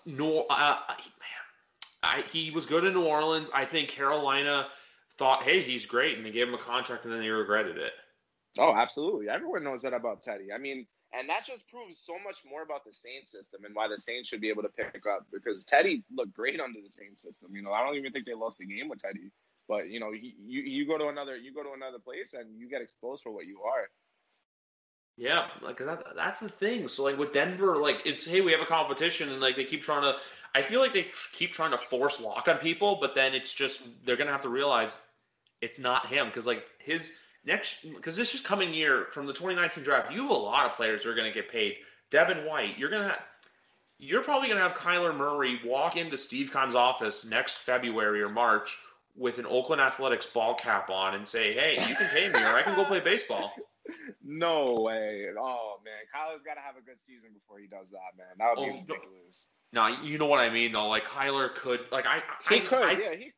Speaker 5: was good in New Orleans. I think Carolina thought, hey, he's great, and they gave him a contract, and then they regretted it.
Speaker 4: Oh, absolutely. Everyone knows that about Teddy. I mean, And that just proves so much more about the Saints system and why the Saints should be able to pick up, because Teddy looked great under the Saints system. You know, I don't even think they lost the game with Teddy. But, you know, you go to another place and you get exposed for what you are.
Speaker 5: Yeah, like that's the thing. So like with Denver, like it's, hey, we have a competition, and like they keep trying to. I feel like they keep trying to force lock on people, but then it's just they're gonna have to realize it's not him, because like his next, because this is coming year from the 2019 draft. You have a lot of players who are gonna get paid. Devin White, you're probably gonna have Kyler Murray walk into Steve Keim's office next February or March with an Oakland Athletics ball cap on and say, hey, you can pay me or I can go play baseball.
Speaker 4: No way. Oh, man. Kyler's got to have a good season before he does that, man. That would be ridiculous.
Speaker 5: No, you know what I mean, though. Like, Kyler could, like,
Speaker 4: he could.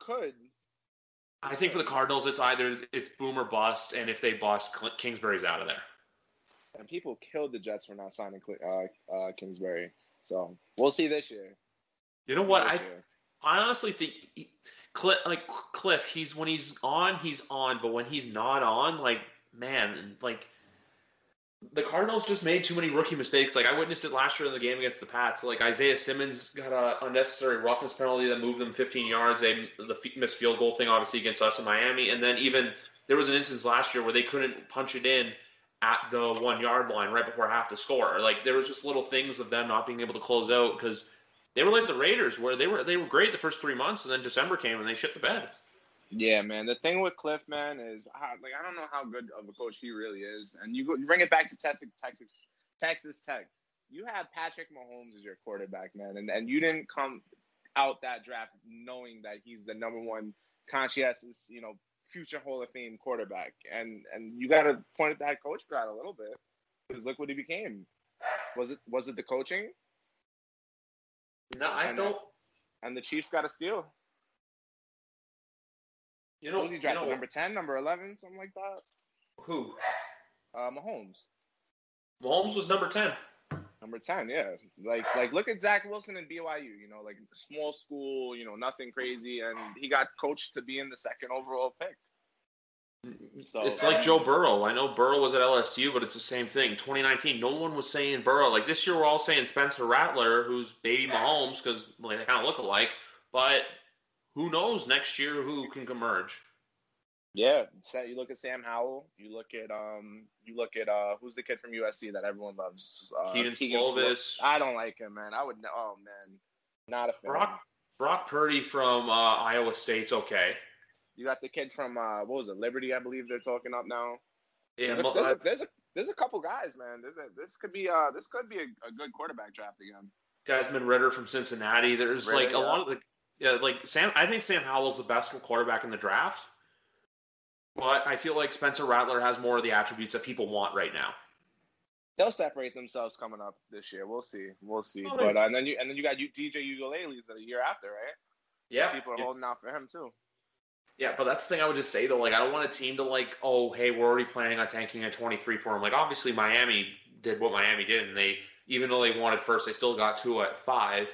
Speaker 5: I think for the Cardinals, it's boom or bust, and if they bust, Kingsbury's out of there.
Speaker 4: And people killed the Jets for not signing Kingsbury. So, we'll see this year.
Speaker 5: You know what? I honestly think Cliff, when he's on, but when he's not on, like, man, like the Cardinals just made too many rookie mistakes. Like I witnessed it last year in the game against the Pats. Like Isaiah Simmons got an unnecessary roughness penalty that moved them 15 yards. The missed field goal thing, obviously, against us in Miami. And then even there was an instance last year where they couldn't punch it in at the 1 yard line right before half to score. Like there was just little things of them not being able to close out, because they were like the Raiders, where they were great the first 3 months, and then December came and they shit the bed.
Speaker 4: Yeah, man. The thing with Cliff, man, is I don't know how good of a coach he really is. And you bring it back to Texas Tech. You have Patrick Mahomes as your quarterback, man, and you didn't come out that draft knowing that he's the number one conscientious, you know, future Hall of Fame quarterback. And you got to point at that coach guy a little bit, because look what he became. Was it the coaching?
Speaker 5: No, I don't.
Speaker 4: And the Chiefs got a steal.
Speaker 5: You know,
Speaker 4: who was he drafted? Number 10, number 11, something like that?
Speaker 5: Who?
Speaker 4: Mahomes.
Speaker 5: Mahomes was number 10.
Speaker 4: Number 10, yeah. Like look at Zach Wilson and BYU, you know, like small school, you know, nothing crazy, and he got coached to be in the second overall pick.
Speaker 5: So it's like Joe Burrow. I know Burrow was at LSU, but it's the same thing. 2019, no one was saying Burrow. Like this year, we're all saying Spencer Rattler, who's baby Mahomes, because like they kind of look alike, but who knows next year who can emerge?
Speaker 4: Yeah, you look at Sam Howell. You look at who's the kid from USC that everyone loves?
Speaker 5: Keaton Slovis.
Speaker 4: I don't like him, man. Oh man, not a fan.
Speaker 5: Brock Purdy from Iowa State's okay.
Speaker 4: You got the kid from what was it, Liberty? I believe they're talking up now.
Speaker 5: Yeah,
Speaker 4: there's a couple guys, man. This could be a good quarterback draft again.
Speaker 5: Desmond Ridder from Cincinnati. There's a lot of the. Yeah, like I think Sam Howell's the best quarterback in the draft, but I feel like Spencer Rattler has more of the attributes that people want right now.
Speaker 4: They'll separate themselves coming up this year. We'll see.
Speaker 5: Oh,
Speaker 4: but and then you got DJ Uiagalelei the year after, right?
Speaker 5: Yeah,
Speaker 4: people are holding out for him too.
Speaker 5: Yeah, but that's the thing I would just say though. Like, I don't want a team to like, oh, hey, we're already planning on tanking at 23 for him. Like, obviously Miami did what Miami did, and they, even though they wanted first, they still got 2 at 5.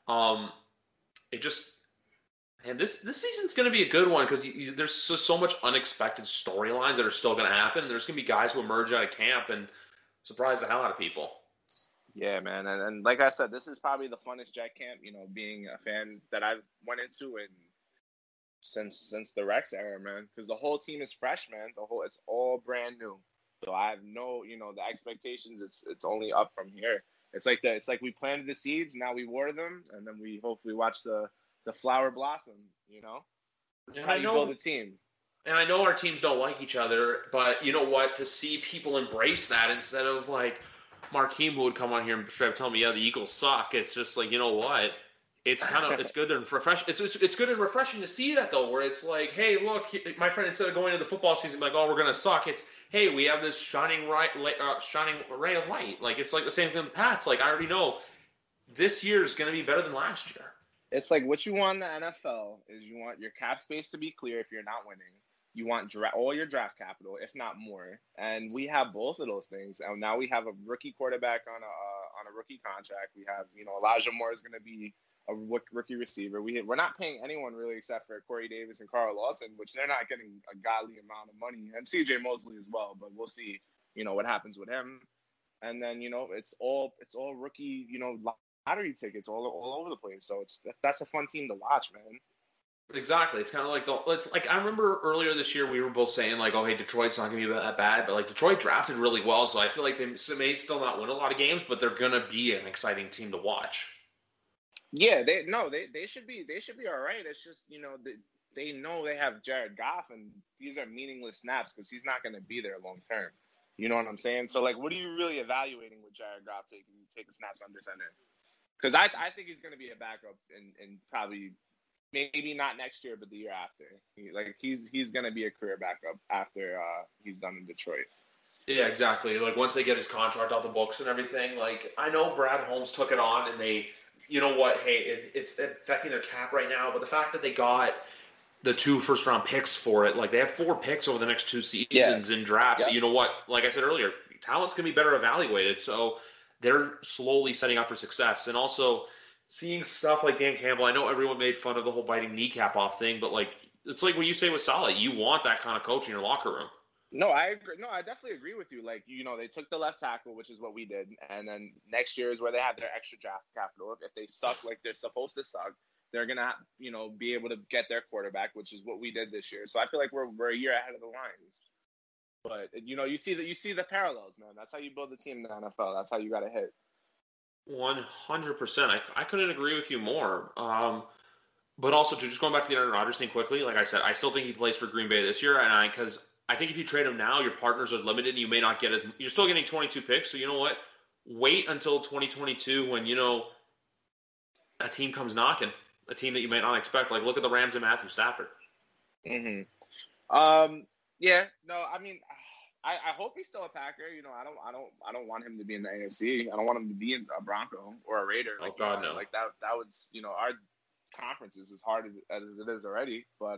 Speaker 5: And this season's going to be a good one, because there's so much unexpected storylines that are still going to happen. There's going to be guys who emerge out of camp and surprise the hell out of people.
Speaker 4: Yeah, man. And like I said, this is probably the funnest Jet camp, you know, being a fan that I went into since the Rex era, man. Because the whole team is fresh, man. It's all brand new. So I have no, you know, the expectations, it's only up from here. It's like we planted the seeds, now we water them, and then we hopefully watch the flower blossom, you know? That's how you build a team.
Speaker 5: And I know our teams don't like each other, but you know what? To see people embrace that instead of like Markeem, who would come on here and straight up tell me, yeah, the Eagles suck. It's just like, you know what? It's kind of, it's good and refreshing. It's good and refreshing to see that though, where it's like, hey, look, my friend, instead of going to the football season like, oh, we're gonna suck, it's, hey, we have this shining ray of light. Like, it's like the same thing with the Pats. Like, I already know this year is gonna be better than last year.
Speaker 4: It's like what you want in the NFL is you want your cap space to be clear if you're not winning. You want all your draft capital, if not more. And we have both of those things. And now we have a rookie quarterback on a rookie contract. We have, you know, Elijah Moore is going to be a rookie receiver. We're not paying anyone really except for Corey Davis and Carl Lawson, which they're not getting a godly amount of money. And CJ Mosley as well. But we'll see, you know, what happens with him. and then it's all rookie, lottery tickets all over the place. So that's a fun team to watch, man.
Speaker 5: Exactly. It's kind of like it's like I remember earlier this year we were both saying like, oh hey, Detroit's not gonna be that bad, but like Detroit drafted really well, so I feel like they may still not win a lot of games, but they're gonna be an exciting team to watch.
Speaker 4: Yeah, they should be all right. It's just they know they have Jared Goff, and these are meaningless snaps because he's not gonna be there long term. You know what I'm saying? So like, what are you really evaluating with Jared Goff taking snaps under center? Because I think he's gonna be a backup and probably. Maybe not next year, but the year after. He's gonna be a career backup after he's done in Detroit.
Speaker 5: Yeah, exactly. Like once they get his contract off the books and everything. Like I know Brad Holmes took it on, and they, you know what? Hey, it's affecting their cap right now. But the fact that they got the 2 first-round picks for it, like they have 4 picks over the next 2 seasons in drafts. Yep. You know what? Like I said earlier, talent's gonna be better evaluated. So they're slowly setting up for success, and also. Seeing stuff like Dan Campbell, I know everyone made fun of the whole biting kneecap off thing, but like it's like what you say with Saleh. You want that kind of coach in your locker room.
Speaker 4: No, I agree. No, I definitely agree with you. Like they took the left tackle, which is what we did, and then next year is where they have their extra draft capital. If they suck like they're supposed to suck, they're gonna be able to get their quarterback, which is what we did this year. So I feel like we're a year ahead of the Lions. But you see the parallels, man. That's how you build a team in the NFL. That's how you got to hit.
Speaker 5: 100%. I couldn't agree with you more. But also, just going back to the Aaron Rodgers thing quickly, like I said, I still think he plays for Green Bay this year, and because I think if you trade him now, your partners are limited, and you may not get you're still getting 22 picks. So you know what? Wait until 2022 when a team comes knocking, a team that you might not expect. Like look at the Rams and Matthew Stafford.
Speaker 4: Yeah. No. I mean. I hope he's still a Packer. I don't want him to be in the AFC. I don't want him to be in a Bronco or a Raider.
Speaker 5: Like, oh God, no.
Speaker 4: Like that would our conference is as hard as it is already. But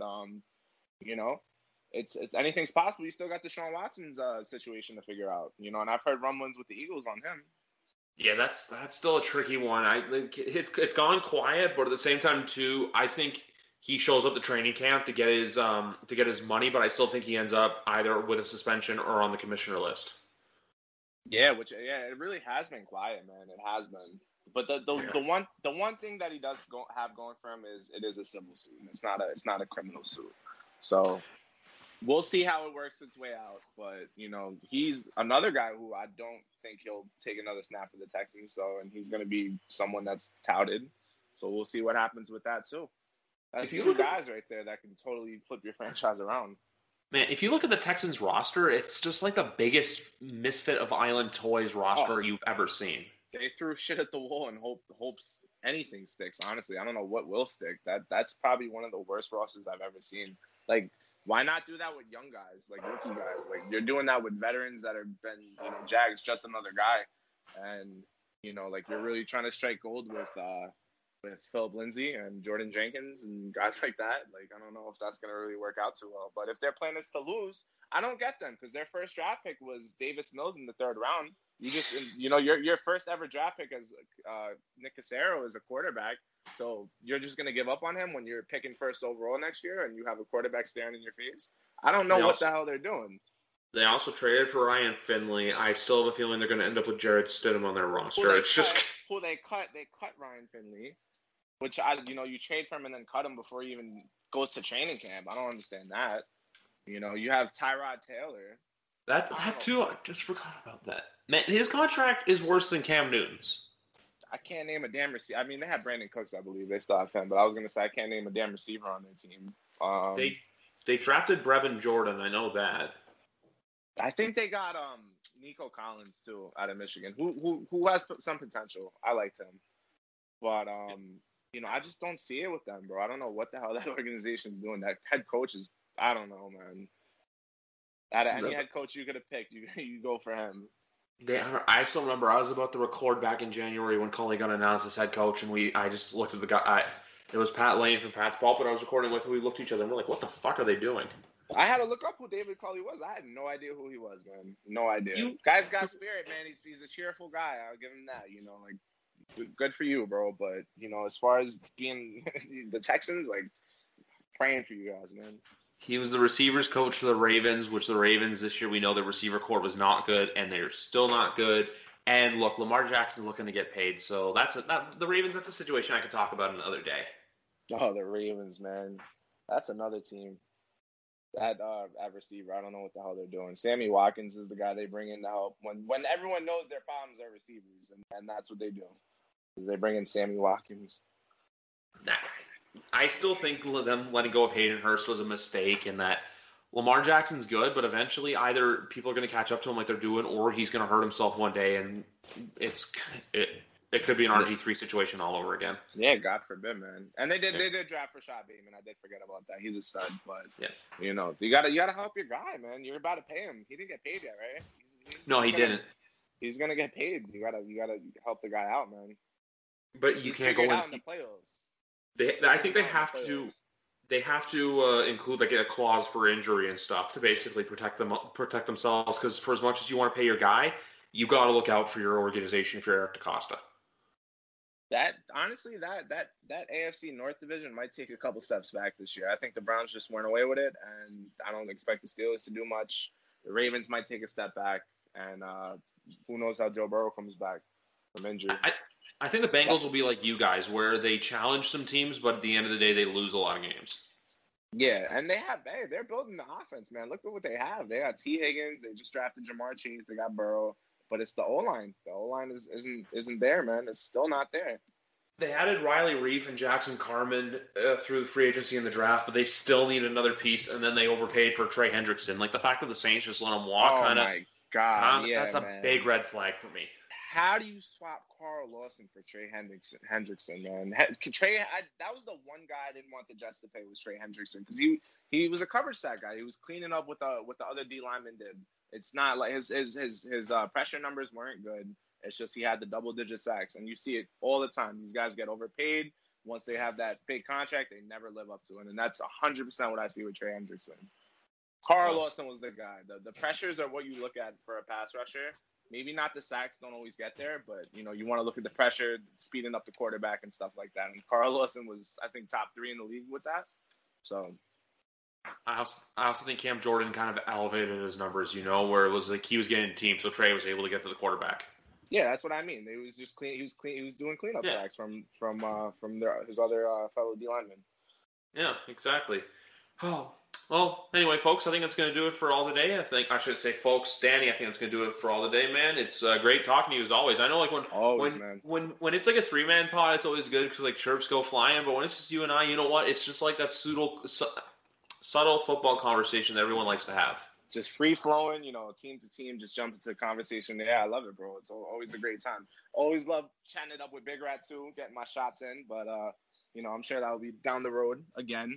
Speaker 4: it's anything's possible. You still got Deshaun Watson's situation to figure out. And I've heard rumblings with the Eagles on him.
Speaker 5: Yeah, that's still a tricky one. It's gone quiet, but at the same time too, I think. He shows up to training camp to get his money, but I still think he ends up either with a suspension or on the commissioner list.
Speaker 4: Yeah, it really has been quiet, man. It has been. But the one thing that he does have going for him is it is a civil suit. It's not a criminal suit. So we'll see how it works its way out. But he's another guy who I don't think he'll take another snap for the Texans. So and he's going to be someone that's touted. So we'll see what happens with that too. That's 2 guys right there that can totally flip your franchise around.
Speaker 5: Man, if you look at the Texans roster, it's just like the biggest misfit of Island Toys roster you've ever seen.
Speaker 4: They threw shit at the wall and hopes anything sticks, honestly. I don't know what will stick. That's probably one of the worst rosters I've ever seen. Like, why not do that with young guys, like rookie guys? Like, you're doing that with veterans that have been, Jags, just another guy. And, like, you're really trying to strike gold with Philip Lindsay and Jordan Jenkins and guys like that. Like, I don't know if that's going to really work out too well. But if their plan is to lose, I don't get them because their first draft pick was Davis Mills in the 3rd round. You just, your first ever draft pick as Nick Cassero is a quarterback. So you're just going to give up on him when you're picking first overall next year and you have a quarterback staring in your face? I don't know what the hell they're doing.
Speaker 5: They also traded for Ryan Finley. I still have a feeling they're going to end up with Jarrett Stidham on their roster.
Speaker 4: Who they cut Ryan Finley. Which you trade for him and then cut him before he even goes to training camp. I don't understand that. You have Tyrod Taylor.
Speaker 5: That too, I just forgot about that. Man, his contract is worse than Cam Newton's.
Speaker 4: I can't name a damn receiver. I mean, they have Brandon Cooks, I believe. They still have him, but I was gonna say I can't name a damn receiver on their team.
Speaker 5: They drafted Brevin Jordan. I know that.
Speaker 4: I think they got Nico Collins too out of Michigan, who has some potential. I liked him, but I just don't see it with them, bro. I don't know what the hell that organization's doing. That head coach is, I don't know, man. Out of any head coach you could have picked, you go for him.
Speaker 5: Yeah, I still remember I was about to record back in January when Cully got announced as head coach, and I just looked at the guy. It was Pat Lane from Pat's Pulpit I was recording with, and we looked at each other and we're like, what the fuck are they doing?
Speaker 4: I had to look up who David Culley was. I had no idea who he was, man. No idea. Guy's got spirit, man. He's a cheerful guy. I'll give him that. Good for you, bro. But as far as being the Texans, like, praying for you guys, man.
Speaker 5: He was the receivers coach for the Ravens, which the Ravens this year, we know the receiver corps was not good, and they're still not good. And look, Lamar Jackson's looking to get paid, so the Ravens. That's a situation I could talk about another day.
Speaker 4: Oh, the Ravens, man, that's another team. That at receiver, I don't know what the hell they're doing. Sammy Watkins is the guy they bring in to help when everyone knows their problems are receivers, and that's what they do. They bring in Sammy Watkins.
Speaker 5: I still think them letting go of Hayden Hurst was a mistake, in that Lamar Jackson's good, but eventually either people are going to catch up to him like they're doing, or he's going to hurt himself one day, and it could be an RG3 situation all over again.
Speaker 4: Yeah, God forbid, man. And they did draft Rashad Bateman. I did forget about that. He's a stud, but you know, you gotta help your guy, man. You're about to pay him. He didn't get paid yet, right?
Speaker 5: No, he didn't.
Speaker 4: He's gonna get paid. You gotta help the guy out, man.
Speaker 5: But you can't go
Speaker 4: in the playoffs.
Speaker 5: I think they have to. They have to include like a clause for injury and stuff to basically protect themselves. Because for as much as you want to pay your guy, you got to look out for your organization if you're Eric DeCosta.
Speaker 4: That honestly, that AFC North division might take a couple steps back this year. I think the Browns just went away with it, and I don't expect the Steelers to do much. The Ravens might take a step back, and who knows how Joe Burrow comes back from injury.
Speaker 5: I think the Bengals will be like you guys, where they challenge some teams, but at the end of the day, they lose a lot of games. Yeah, and
Speaker 4: they're building the offense, man. Look at what they have. They got T. Higgins. They just drafted Jamar Chase. They got Burrow. But it's the O-line. The O-line isn't there, man. It's still not there.
Speaker 5: They added Riley Reif and Jackson Carman through free agency in the draft, but they still need another piece, and then they overpaid for Trey Hendrickson. Like, the fact that the Saints just let him walk,
Speaker 4: my God.
Speaker 5: That's a big red flag for me.
Speaker 4: How do you swap Carl Lawson for Trey Hendrickson, man? That was the one guy I didn't want the Jets to pay, was Trey Hendrickson, because he was a coverage sack guy. He was cleaning up what the other D linemen did. It's not like his pressure numbers weren't good. It's just he had the double-digit sacks, and you see it all the time. These guys get overpaid. Once they have that big contract, they never live up to it, and that's 100% what I see with Trey Hendrickson. Carl Lawson was the guy. The pressures are what you look at for a pass rusher. Maybe not the sacks, don't always get there, but you want to look at the pressure, speeding up the quarterback and stuff like that. And Carl Lawson was, I think, top 3 in the league with that. So
Speaker 5: I also think Cam Jordan kind of elevated his numbers, where it was like he was getting a team, so Trey was able to get to the quarterback.
Speaker 4: Yeah, that's what I mean. It was just clean. He was doing cleanup sacks from his other fellow D linemen.
Speaker 5: Yeah, exactly. Oh, well, anyway, folks, I think that's going to do it for all today. I should say, folks, Danny, I think that's going to do it for all today, man. It's great talking to you as always. I know, like, when it's like a 3-man pod, it's always good because, like, chirps go flying. But when it's just you and I, you know what? It's just like that subtle football conversation that everyone likes to have.
Speaker 4: Just free-flowing, team to team, just jump into conversation. Yeah, I love it, bro. It's always a great time. Always love chatting it up with Big Rat, too, getting my shots in. But, I'm sure that'll be down the road again.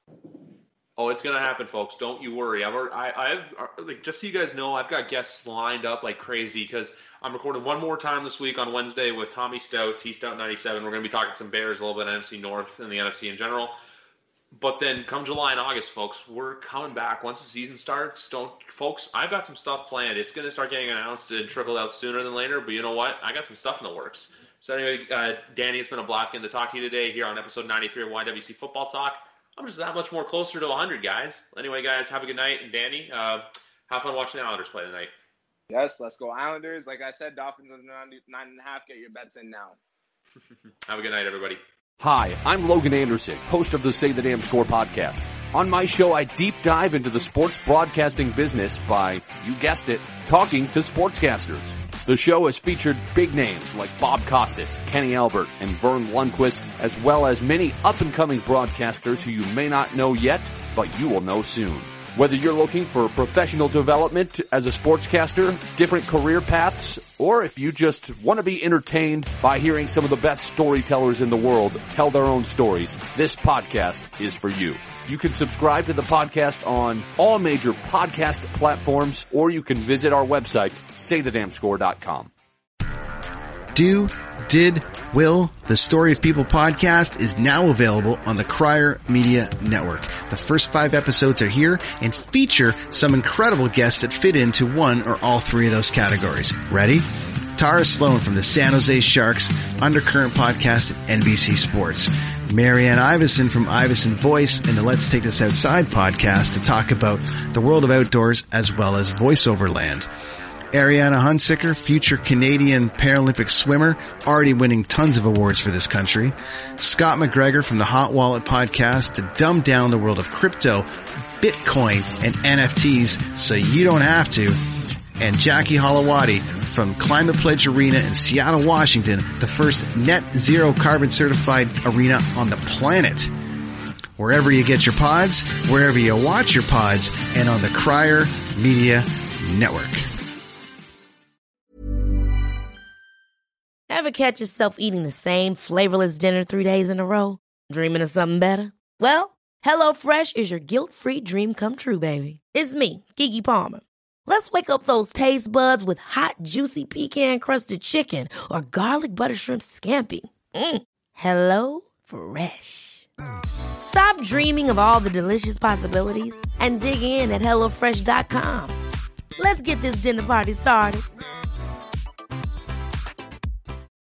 Speaker 5: Oh, it's gonna happen, folks. Don't you worry. I've like, just so you guys know, I've got guests lined up like crazy because I'm recording one more time this week on Wednesday with Tommy Stout, T-Stout 97. We're gonna be talking some Bears, a little bit of NFC North and the NFC in general. But then come July and August, folks, we're coming back once the season starts. Folks, I've got some stuff planned. It's gonna start getting announced and trickle out sooner than later. But you know what? I got some stuff in the works. So anyway, Danny, it's been a blast getting to talk to you today here on episode 93 of YWC Football Talk. I'm just that much more closer to 100, guys. Anyway, guys, have a good night. And Danny, have fun watching the Islanders play tonight.
Speaker 4: Yes, let's go Islanders. Like I said, Dolphins under 9.5. Get your bets in now.
Speaker 5: Have a good night, everybody.
Speaker 6: Hi, I'm Logan Anderson, host of the Say the Damn Score podcast. On my show, I deep dive into the sports broadcasting business by, you guessed it, talking to sportscasters. The show has featured big names like Bob Costas, Kenny Albert, and Vern Lundquist, as well as many up-and-coming broadcasters who you may not know yet, but you will know soon. Whether you're looking for professional development as a sportscaster, different career paths, or if you just want to be entertained by hearing some of the best storytellers in the world tell their own stories, this podcast is for you. You can subscribe to the podcast on all major podcast platforms, or you can visit our website, saythedamnscore.com.
Speaker 7: Will, the Story of People podcast is now available on the Crier Media Network. The first 5 episodes are here and feature some incredible guests that fit into one or all 3 of those categories. Ready? Tara Sloan from the San Jose Sharks Undercurrent podcast at NBC Sports. Marianne Iveson from Iveson Voice and the Let's Take This Outside podcast to talk about the world of outdoors as well as voiceover land. Ariana Hunsicker, future Canadian Paralympic swimmer, already winning tons of awards for this country. Scott McGregor from the Hot Wallet podcast to dumb down the world of crypto, Bitcoin, and NFTs so you don't have to. And Jackie Holowati from Climate Pledge Arena in Seattle, Washington, the first net zero carbon certified arena on the planet. Wherever you get your pods, wherever you watch your pods, and on the Crier Media Network.
Speaker 8: Ever catch yourself eating the same flavorless dinner 3 days in a row? Dreaming of something better? Well, HelloFresh is your guilt-free dream come true, baby. It's me, Keke Palmer. Let's wake up those taste buds with hot, juicy pecan-crusted chicken or garlic butter shrimp scampi. Hello Fresh. Stop dreaming of all the delicious possibilities and dig in at HelloFresh.com. Let's get this dinner party started.